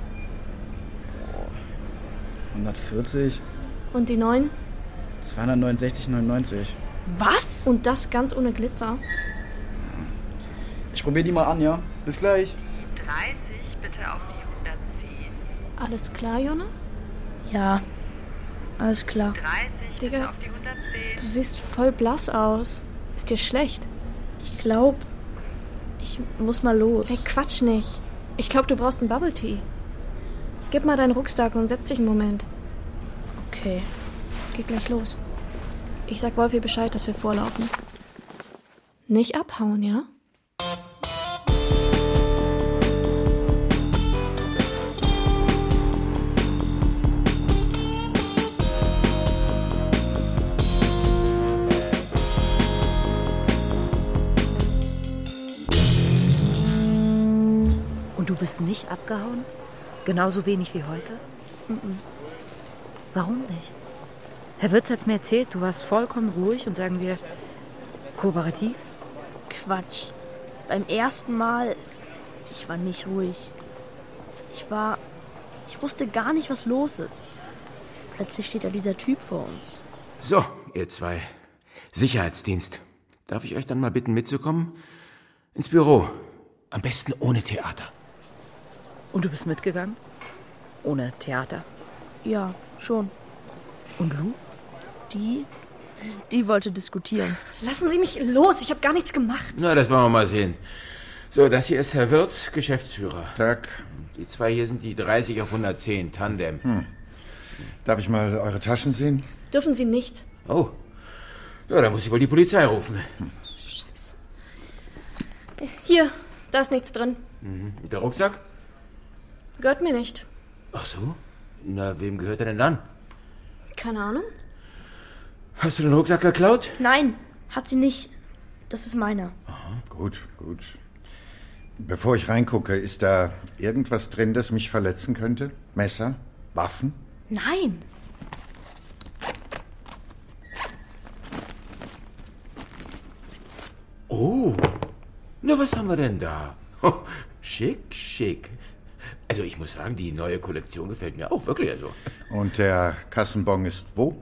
140. Und die neuen? 269,99. Was? Und das ganz ohne Glitzer? Ich probier die mal an, ja? Bis gleich. 30 bitte auf die 110. Alles klar, Jonne? Ja, alles klar. 30 Digga, bitte auf die 110. Du siehst voll blass aus. Ist dir schlecht? Ich glaube, ich muss mal los. Hey, Quatsch nicht. Ich glaube, du brauchst einen Bubble Tea. Gib mal deinen Rucksack und setz dich einen Moment. Okay. Es geht gleich los. Ich sag Wolfi Bescheid, dass wir vorlaufen. Nicht abhauen, ja? Und du bist nicht abgehauen? Genauso wenig wie heute? Warum nicht? Herr Wirtz hat's mir erzählt, du warst vollkommen ruhig und sagen wir kooperativ? Quatsch. Beim ersten Mal, ich war nicht ruhig. Ich wusste gar nicht, was los ist. Plötzlich steht da dieser Typ vor uns. So, ihr zwei. Sicherheitsdienst. Darf ich euch dann mal bitten, mitzukommen? Ins Büro. Am besten ohne Theater. Und du bist mitgegangen? Ohne Theater? Ja, schon. Und Lou? Die wollte diskutieren. Lassen Sie mich los, ich habe gar nichts gemacht. Na, das wollen wir mal sehen. So, das hier ist Herr Wirtz, Geschäftsführer. Tag. Die zwei hier sind die 30 auf 110, Tandem. Darf ich mal eure Taschen sehen? Dürfen Sie nicht. Oh. Ja, da muss ich wohl die Polizei rufen. Scheiße. Hier, da ist nichts drin. Und der Rucksack? Gehört mir nicht. Ach so? Na, wem gehört er denn dann? Keine Ahnung. Hast du den Rucksack geklaut? Nein, hat sie nicht. Das ist meiner. Aha, gut. Bevor ich reingucke, ist da irgendwas drin, das mich verletzen könnte? Messer? Waffen? Nein. Oh. Na, was haben wir denn da? Oh, schick. Also ich muss sagen, die neue Kollektion gefällt mir auch wirklich. Also. Und der Kassenbon ist wo?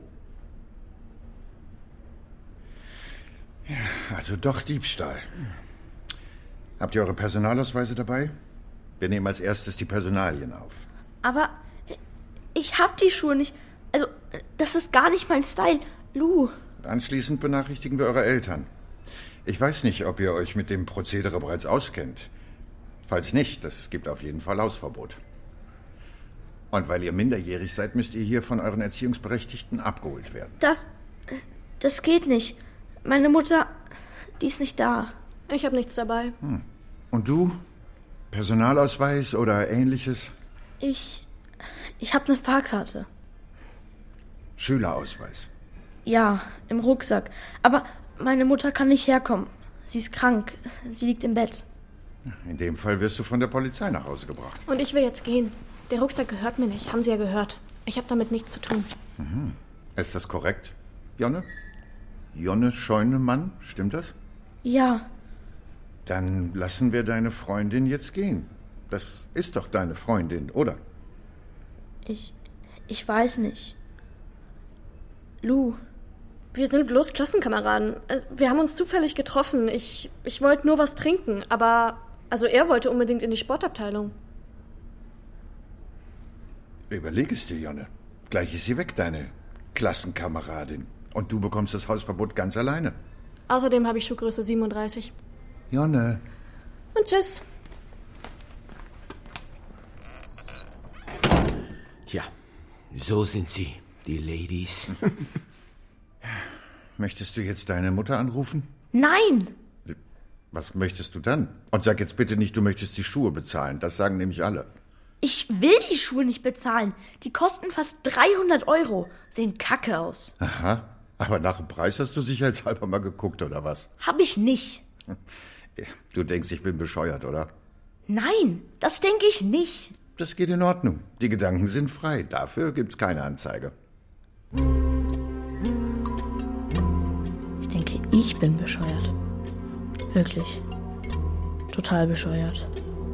Ja, also doch Diebstahl. Habt ihr eure Personalausweise dabei? Wir nehmen als erstes die Personalien auf. Aber ich hab die Schuhe nicht. Also, das ist gar nicht mein Style. Lou. Anschließend benachrichtigen wir eure Eltern. Ich weiß nicht, ob ihr euch mit dem Prozedere bereits auskennt. Falls nicht, das gibt auf jeden Fall Hausverbot. Und weil ihr minderjährig seid, müsst ihr hier von euren Erziehungsberechtigten abgeholt werden. Das geht nicht. Meine Mutter, die ist nicht da. Ich habe nichts dabei. Und du? Personalausweis oder Ähnliches? Ich habe eine Fahrkarte. Schülerausweis? Ja, im Rucksack. Aber meine Mutter kann nicht herkommen. Sie ist krank. Sie liegt im Bett. In dem Fall wirst du von der Polizei nach Hause gebracht. Und ich will jetzt gehen. Der Rucksack gehört mir nicht. Haben Sie ja gehört. Ich habe damit nichts zu tun. Ist das korrekt, Jonne? Jonne Scheunemann, stimmt das? Ja. Dann lassen wir deine Freundin jetzt gehen. Das ist doch deine Freundin, oder? Ich weiß nicht. Lou. Wir sind bloß Klassenkameraden. Wir haben uns zufällig getroffen. Ich wollte nur was trinken, aber... Also er wollte unbedingt in die Sportabteilung. Überleg es dir, Jonne. Gleich ist sie weg, deine Klassenkameradin. Und du bekommst das Hausverbot ganz alleine. Außerdem habe ich Schuhgröße 37. Jonne. Und tschüss. Tja, so sind sie, die Ladies. Möchtest du jetzt deine Mutter anrufen? Nein! Was möchtest du dann? Und sag jetzt bitte nicht, du möchtest die Schuhe bezahlen. Das sagen nämlich alle. Ich will die Schuhe nicht bezahlen. Die kosten fast 300 €. Sehen kacke aus. Aha, aber nach dem Preis hast du sicherheitshalber mal geguckt, oder was? Hab ich nicht. Du denkst, ich bin bescheuert, oder? Nein, das denke ich nicht. Das geht in Ordnung. Die Gedanken sind frei. Dafür gibt's keine Anzeige. Ich denke, ich bin bescheuert. Wirklich. Total bescheuert.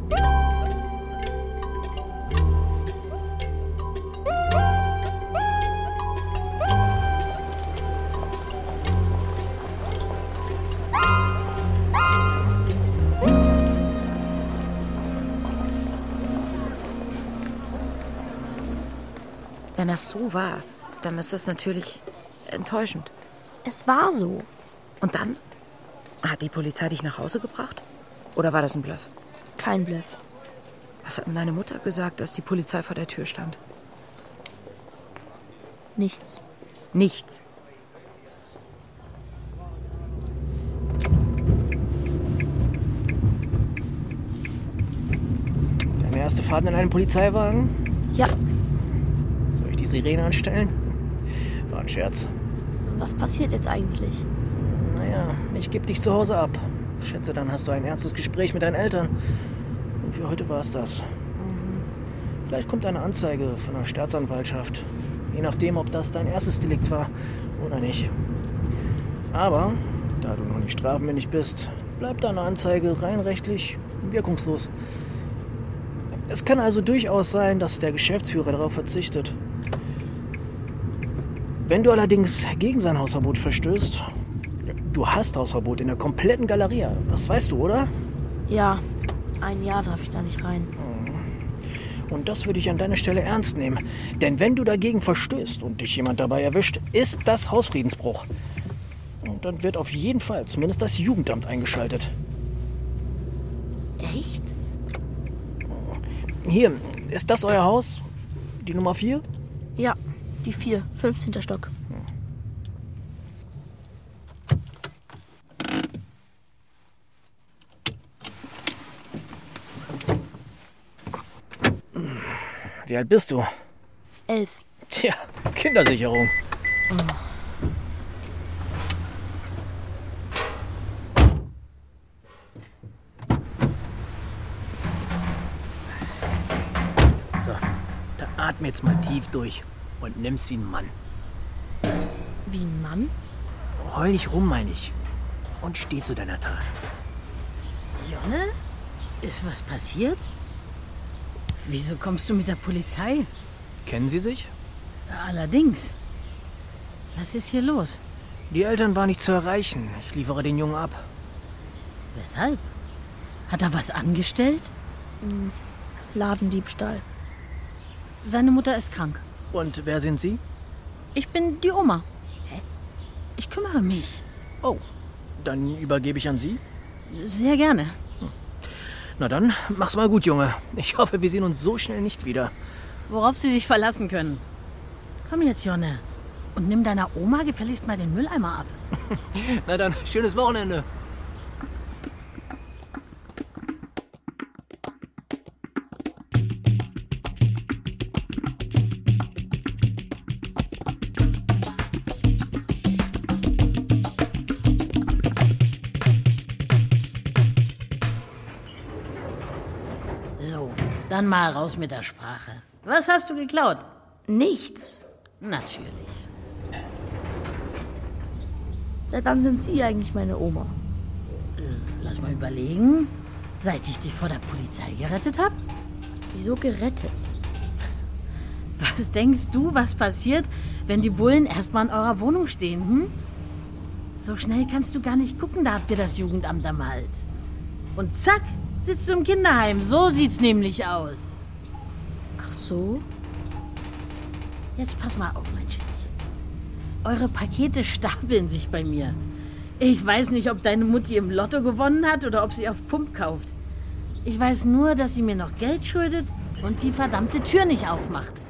Wenn das so war, dann ist das natürlich enttäuschend. Es war so. Und dann? Hat die Polizei dich nach Hause gebracht? Oder war das ein Bluff? Kein Bluff. Was hat denn deine Mutter gesagt, als die Polizei vor der Tür stand? Nichts. Nichts? Deine erste Fahrt in einem Polizeiwagen? Ja. Soll ich die Sirene anstellen? War ein Scherz. Was passiert jetzt eigentlich? Naja, ich gebe dich zu Hause ab. Schätze, dann hast du ein ernstes Gespräch mit deinen Eltern. Und für heute war es das. Vielleicht kommt eine Anzeige von der Staatsanwaltschaft. Je nachdem, ob das dein erstes Delikt war oder nicht. Aber, da du noch nicht strafmündig bist, bleibt deine Anzeige rein rechtlich wirkungslos. Es kann also durchaus sein, dass der Geschäftsführer darauf verzichtet. Wenn du allerdings gegen sein Hausverbot verstößt, du hast Hausverbot in der kompletten Galeria, das weißt du, oder? Ja, 1 Jahr darf ich da nicht rein. Und das würde ich an deiner Stelle ernst nehmen. Denn wenn du dagegen verstößt und dich jemand dabei erwischt, ist das Hausfriedensbruch. Und dann wird auf jeden Fall zumindest das Jugendamt eingeschaltet. Echt? Hier, ist das euer Haus? Die Nummer 4? Ja, die 4, 15. Stock. Wie alt bist du? 11. Tja, Kindersicherung. So, da atme jetzt mal tief durch und nimm's wie ein Mann. Wie ein Mann? Heul nicht rum, meine ich. Und steh zu deiner Tat. Jonne? Ist was passiert? Wieso kommst du mit der Polizei? Kennen Sie sich? Allerdings. Was ist hier los? Die Eltern waren nicht zu erreichen. Ich liefere den Jungen ab. Weshalb? Hat er was angestellt? Ladendiebstahl. Seine Mutter ist krank. Und wer sind Sie? Ich bin die Oma. Hä? Ich kümmere mich. Oh, dann übergebe ich an Sie? Sehr gerne. Na dann, mach's mal gut, Junge. Ich hoffe, wir sehen uns so schnell nicht wieder. Worauf Sie sich verlassen können. Komm jetzt, Jonne. Und nimm deiner Oma gefälligst mal den Mülleimer ab. Na dann, schönes Wochenende. So, dann mal raus mit der Sprache. Was hast du geklaut? Nichts. Natürlich. Seit wann sind Sie eigentlich meine Oma? Lass mal überlegen. Seit ich dich vor der Polizei gerettet habe? Wieso gerettet? Was denkst du, was passiert, wenn die Bullen erstmal in eurer Wohnung stehen, hm? So schnell kannst du gar nicht gucken, da habt ihr das Jugendamt am Hals. Und zack, sitzt du im Kinderheim. So sieht's nämlich aus. Ach so? Jetzt pass mal auf, mein Schätzchen. Eure Pakete stapeln sich bei mir. Ich weiß nicht, ob deine Mutti im Lotto gewonnen hat oder ob sie auf Pump kauft. Ich weiß nur, dass sie mir noch Geld schuldet und die verdammte Tür nicht aufmacht.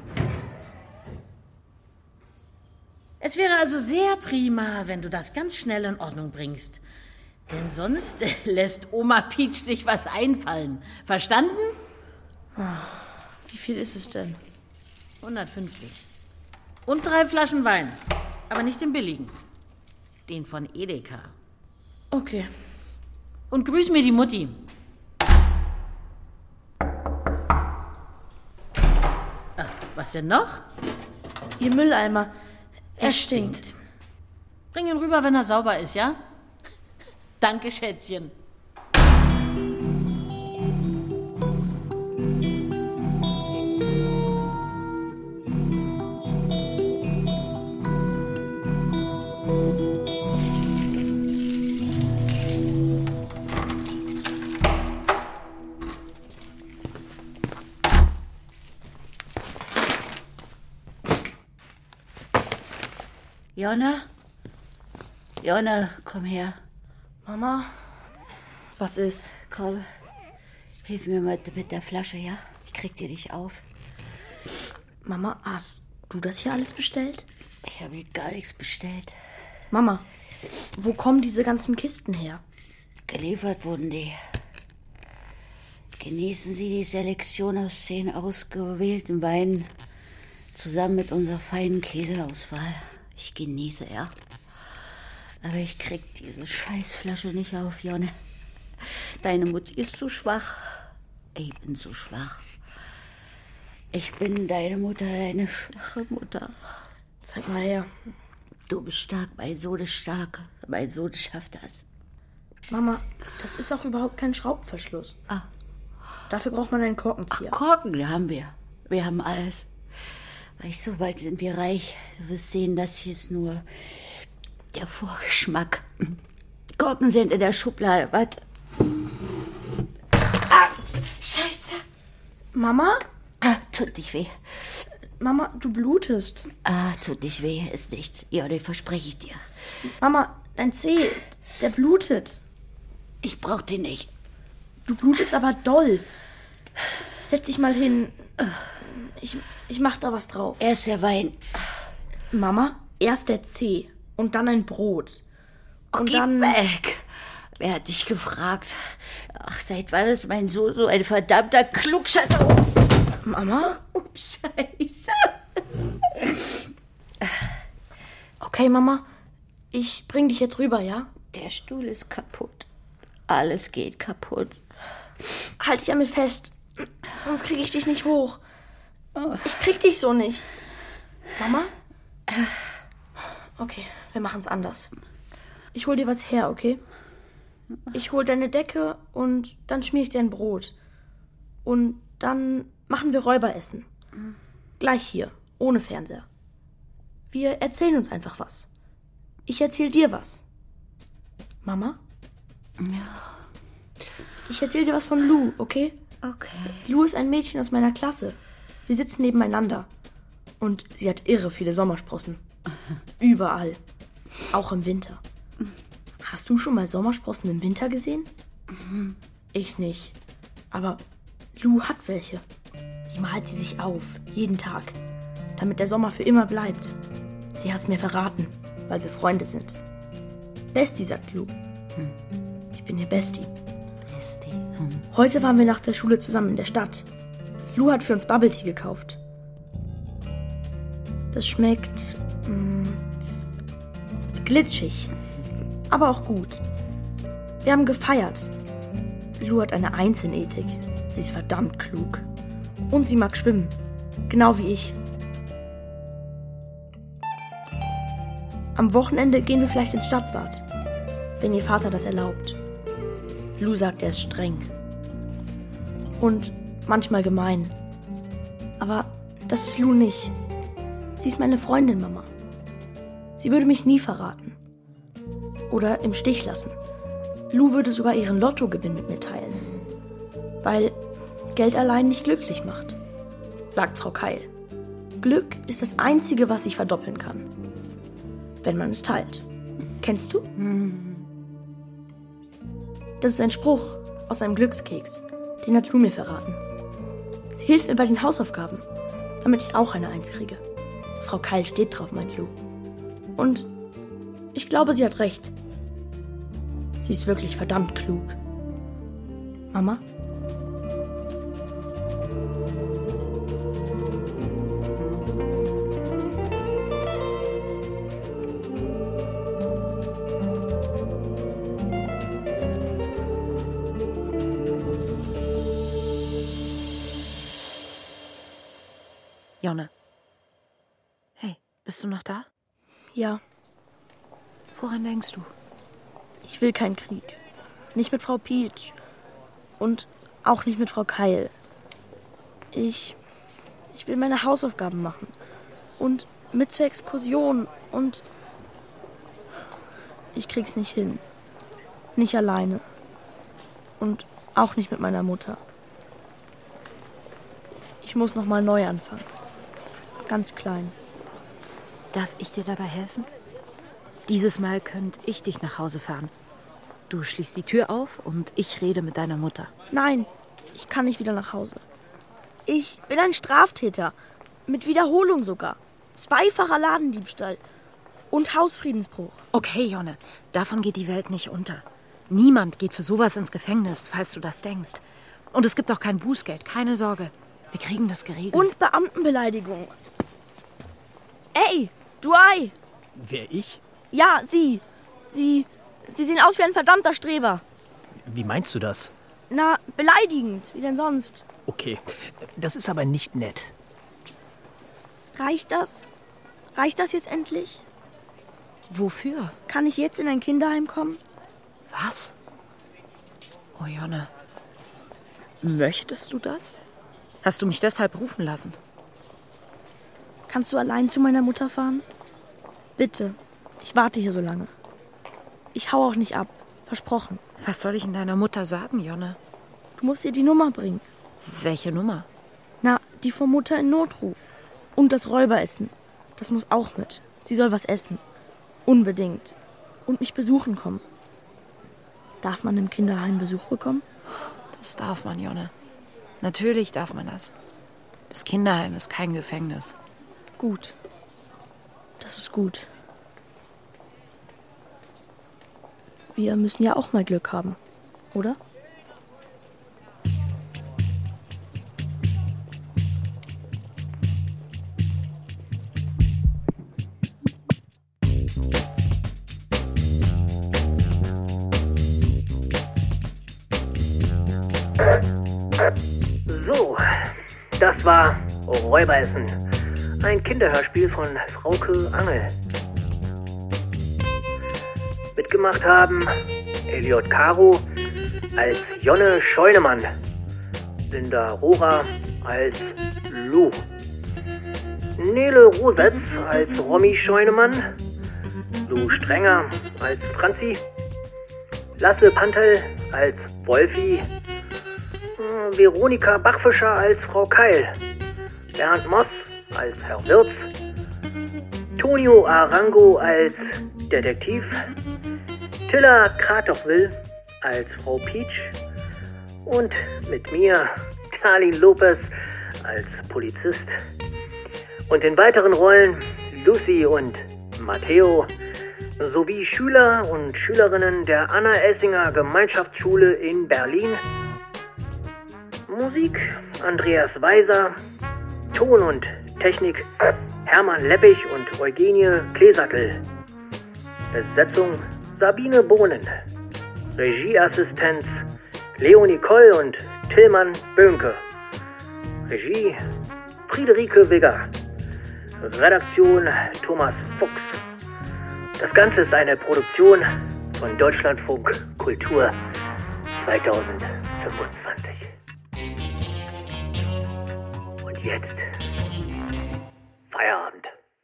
Es wäre also sehr prima, wenn du das ganz schnell in Ordnung bringst. Denn sonst lässt Oma Peach sich was einfallen. Verstanden? Wie viel ist es denn? 150. Und 3 Flaschen Wein. Aber nicht den billigen. Den von Edeka. Okay. Und grüß mir die Mutti. Was denn noch? Ihr Mülleimer. Er stinkt. Bring ihn rüber, wenn er sauber ist, ja? Danke, Schätzchen. Jonne? Jonne, komm her. Mama? Was ist? Komm, hilf mir mal mit der Flasche, ja? Ich krieg dir nicht auf. Mama, hast du das hier alles bestellt? Ich habe hier gar nichts bestellt. Mama, wo kommen diese ganzen Kisten her? Geliefert wurden die. Genießen Sie die Selektion aus 10 ausgewählten Weinen zusammen mit unserer feinen Käseauswahl. Ich genieße, ja. Aber ich krieg diese Scheißflasche nicht auf, Jonne. Deine Mutti ist zu schwach. Ich bin zu schwach. Ich bin deine Mutter, deine schwache Mutter. Zeig mal her. Du bist stark, mein Sohn ist stark. Mein Sohn schafft das. Mama, das ist auch überhaupt kein Schraubverschluss. Dafür braucht man einen Korkenzieher. Korken, den haben wir. Wir haben alles. Weißt du, bald sind wir reich. Du wirst sehen, das hier ist nur der Vorgeschmack. Korken sind in der Schublade. Warte. Scheiße. Mama? Tut nicht weh. Mama, du blutest. Tut nicht weh. Ist nichts. Ja, das verspreche ich dir. Mama, dein Zeh, der blutet. Ich brauch den nicht. Du blutest aber doll. Setz dich mal hin. Ich mach da was drauf. Erst der Wein. Mama, erst der Zeh und dann ein Brot. Und Geh dann weg. Wer hat dich gefragt? Ach, seit wann ist mein Sohn so ein verdammter Klugscheißer? Ups. Mama? Ups, Scheiße. Okay, Mama. Ich bring dich jetzt rüber, ja? Der Stuhl ist kaputt. Alles geht kaputt. Halt dich an mir fest. Sonst kriege ich dich nicht hoch. Ich krieg dich so nicht. Mama? Okay, wir machen's anders. Ich hol dir was her, okay? Ich hol deine Decke und dann schmier ich dir ein Brot. Und dann machen wir Räuberessen. Gleich hier, ohne Fernseher. Wir erzählen uns einfach was. Ich erzähl dir was. Mama? Ja. Ich erzähle dir was von Lou, okay? Okay. Lou ist ein Mädchen aus meiner Klasse. Wir sitzen nebeneinander. Und sie hat irre viele Sommersprossen. Überall. Auch im Winter. Hast du schon mal Sommersprossen im Winter gesehen? Ich nicht. Aber Lou hat welche. Sie malt sie sich auf, jeden Tag. Damit der Sommer für immer bleibt. Sie hat's mir verraten, weil wir Freunde sind. Bestie, sagt Lou. Ich bin ihr Bestie. Bestie. Heute waren wir nach der Schule zusammen in der Stadt. Lou hat für uns Bubble Tea gekauft. Das schmeckt glitschig, aber auch gut. Wir haben gefeiert. Lou hat eine 1 in Ethik. Sie ist verdammt klug. Und sie mag schwimmen, genau wie ich. Am Wochenende gehen wir vielleicht ins Stadtbad, wenn ihr Vater das erlaubt. Lou sagt, er ist streng. Und manchmal gemein. Aber das ist Lou nicht. Sie ist meine Freundin, Mama. Sie würde mich nie verraten. Oder im Stich lassen. Lou würde sogar ihren Lottogewinn mit mir teilen. Weil Geld allein nicht glücklich macht, sagt Frau Keil. Glück ist das Einzige, was sich verdoppeln kann. Wenn man es teilt. Kennst du? Das ist ein Spruch aus einem Glückskeks. Den hat Lou mir verraten. Sie hilft mir bei den Hausaufgaben, damit ich auch eine 1 kriege. Frau Keil steht drauf, meint Lou. Und ich glaube, sie hat recht. Sie ist wirklich verdammt klug. Mama? Jonne. Hey, bist du noch da? Ja. Woran denkst du? Ich will keinen Krieg. Nicht mit Frau Peach. Und auch nicht mit Frau Keil. Ich will meine Hausaufgaben machen. Und mit zur Exkursion. Und ich krieg's nicht hin. Nicht alleine. Und auch nicht mit meiner Mutter. Ich muss noch mal neu anfangen. Ganz klein. Darf ich dir dabei helfen? Dieses Mal könnte ich dich nach Hause fahren. Du schließt die Tür auf und ich rede mit deiner Mutter. Nein, ich kann nicht wieder nach Hause. Ich bin ein Straftäter. Mit Wiederholung sogar. 2-facher Ladendiebstahl. Und Hausfriedensbruch. Okay, Jonne, davon geht die Welt nicht unter. Niemand geht für sowas ins Gefängnis, falls du das denkst. Und es gibt auch kein Bußgeld, keine Sorge. Wir kriegen das geregelt. Und Beamtenbeleidigung. Ey, du Ei! Wer, ich? Ja, Sie. Sie sehen aus wie ein verdammter Streber. Wie meinst du das? Na, beleidigend. Wie denn sonst? Okay, das ist aber nicht nett. Reicht das? Reicht das jetzt endlich? Wofür? Kann ich jetzt in ein Kinderheim kommen? Was? Oh, Jonne. Möchtest du das? Hast du mich deshalb rufen lassen? Kannst du allein zu meiner Mutter fahren? Bitte. Ich warte hier so lange. Ich hau auch nicht ab. Versprochen. Was soll ich denn deiner Mutter sagen, Jonne? Du musst ihr die Nummer bringen. Welche Nummer? Na, die von Mutter in Notruf. Und das Räuberessen. Das muss auch mit. Sie soll was essen. Unbedingt. Und mich besuchen kommen. Darf man im Kinderheim Besuch bekommen? Das darf man, Jonne. Natürlich darf man das. Das Kinderheim ist kein Gefängnis. Gut. Das ist gut. Wir müssen ja auch mal Glück haben, oder? So, das war Räuberessen. Ein Kinderhörspiel von Frauke Angel. Mitgemacht haben Elliot Caro als Jonne Scheunemann, Linda Rohrer als Lou, Nele Rosetz als Romy Scheunemann, Lou Strenger als Franzi, Lasse Pantel als Wolfi, Veronika Bachfischer als Frau Keil, Bernd Moss als Herr Wirz, Tonio Arango als Detektiv, Tilla Kratochwil als Frau Peach und mit mir Charlie Lopez als Polizist. Und in weiteren Rollen Lucy und Matteo sowie Schüler und Schülerinnen der Anna Essinger Gemeinschaftsschule in Berlin. Musik Andreas Weiser, Ton und Technik Hermann Leppich und Eugenie Kleesattel. Besetzung Sabine Bohnen. Regieassistenz Leonie Koll und Tillmann Böhnke. Regie Friederike Wigger. Redaktion Thomas Fuchs. Das Ganze ist eine Produktion von Deutschlandfunk Kultur 2025. Und jetzt Feierabend.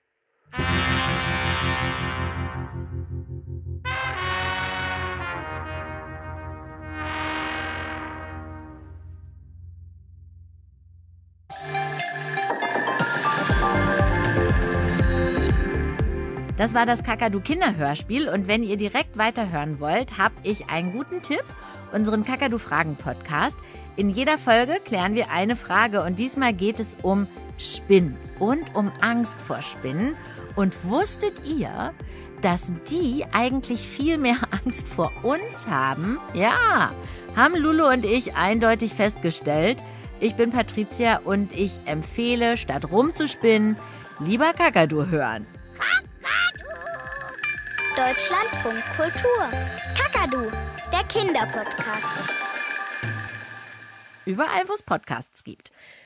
Das war das Kakadu-Kinderhörspiel und wenn ihr direkt weiterhören wollt, habe ich einen guten Tipp, unseren Kakadu-Fragen-Podcast. In jeder Folge klären wir eine Frage und diesmal geht es um Spinnen und um Angst vor Spinnen. Und wusstet ihr, dass die eigentlich viel mehr Angst vor uns haben? Ja, haben Lulu und ich eindeutig festgestellt. Ich bin Patricia und ich empfehle, statt rumzuspinnen, lieber Kakadu hören. Deutschlandfunk Kultur. Kakadu, der Kinderpodcast. Überall, wo es Podcasts gibt.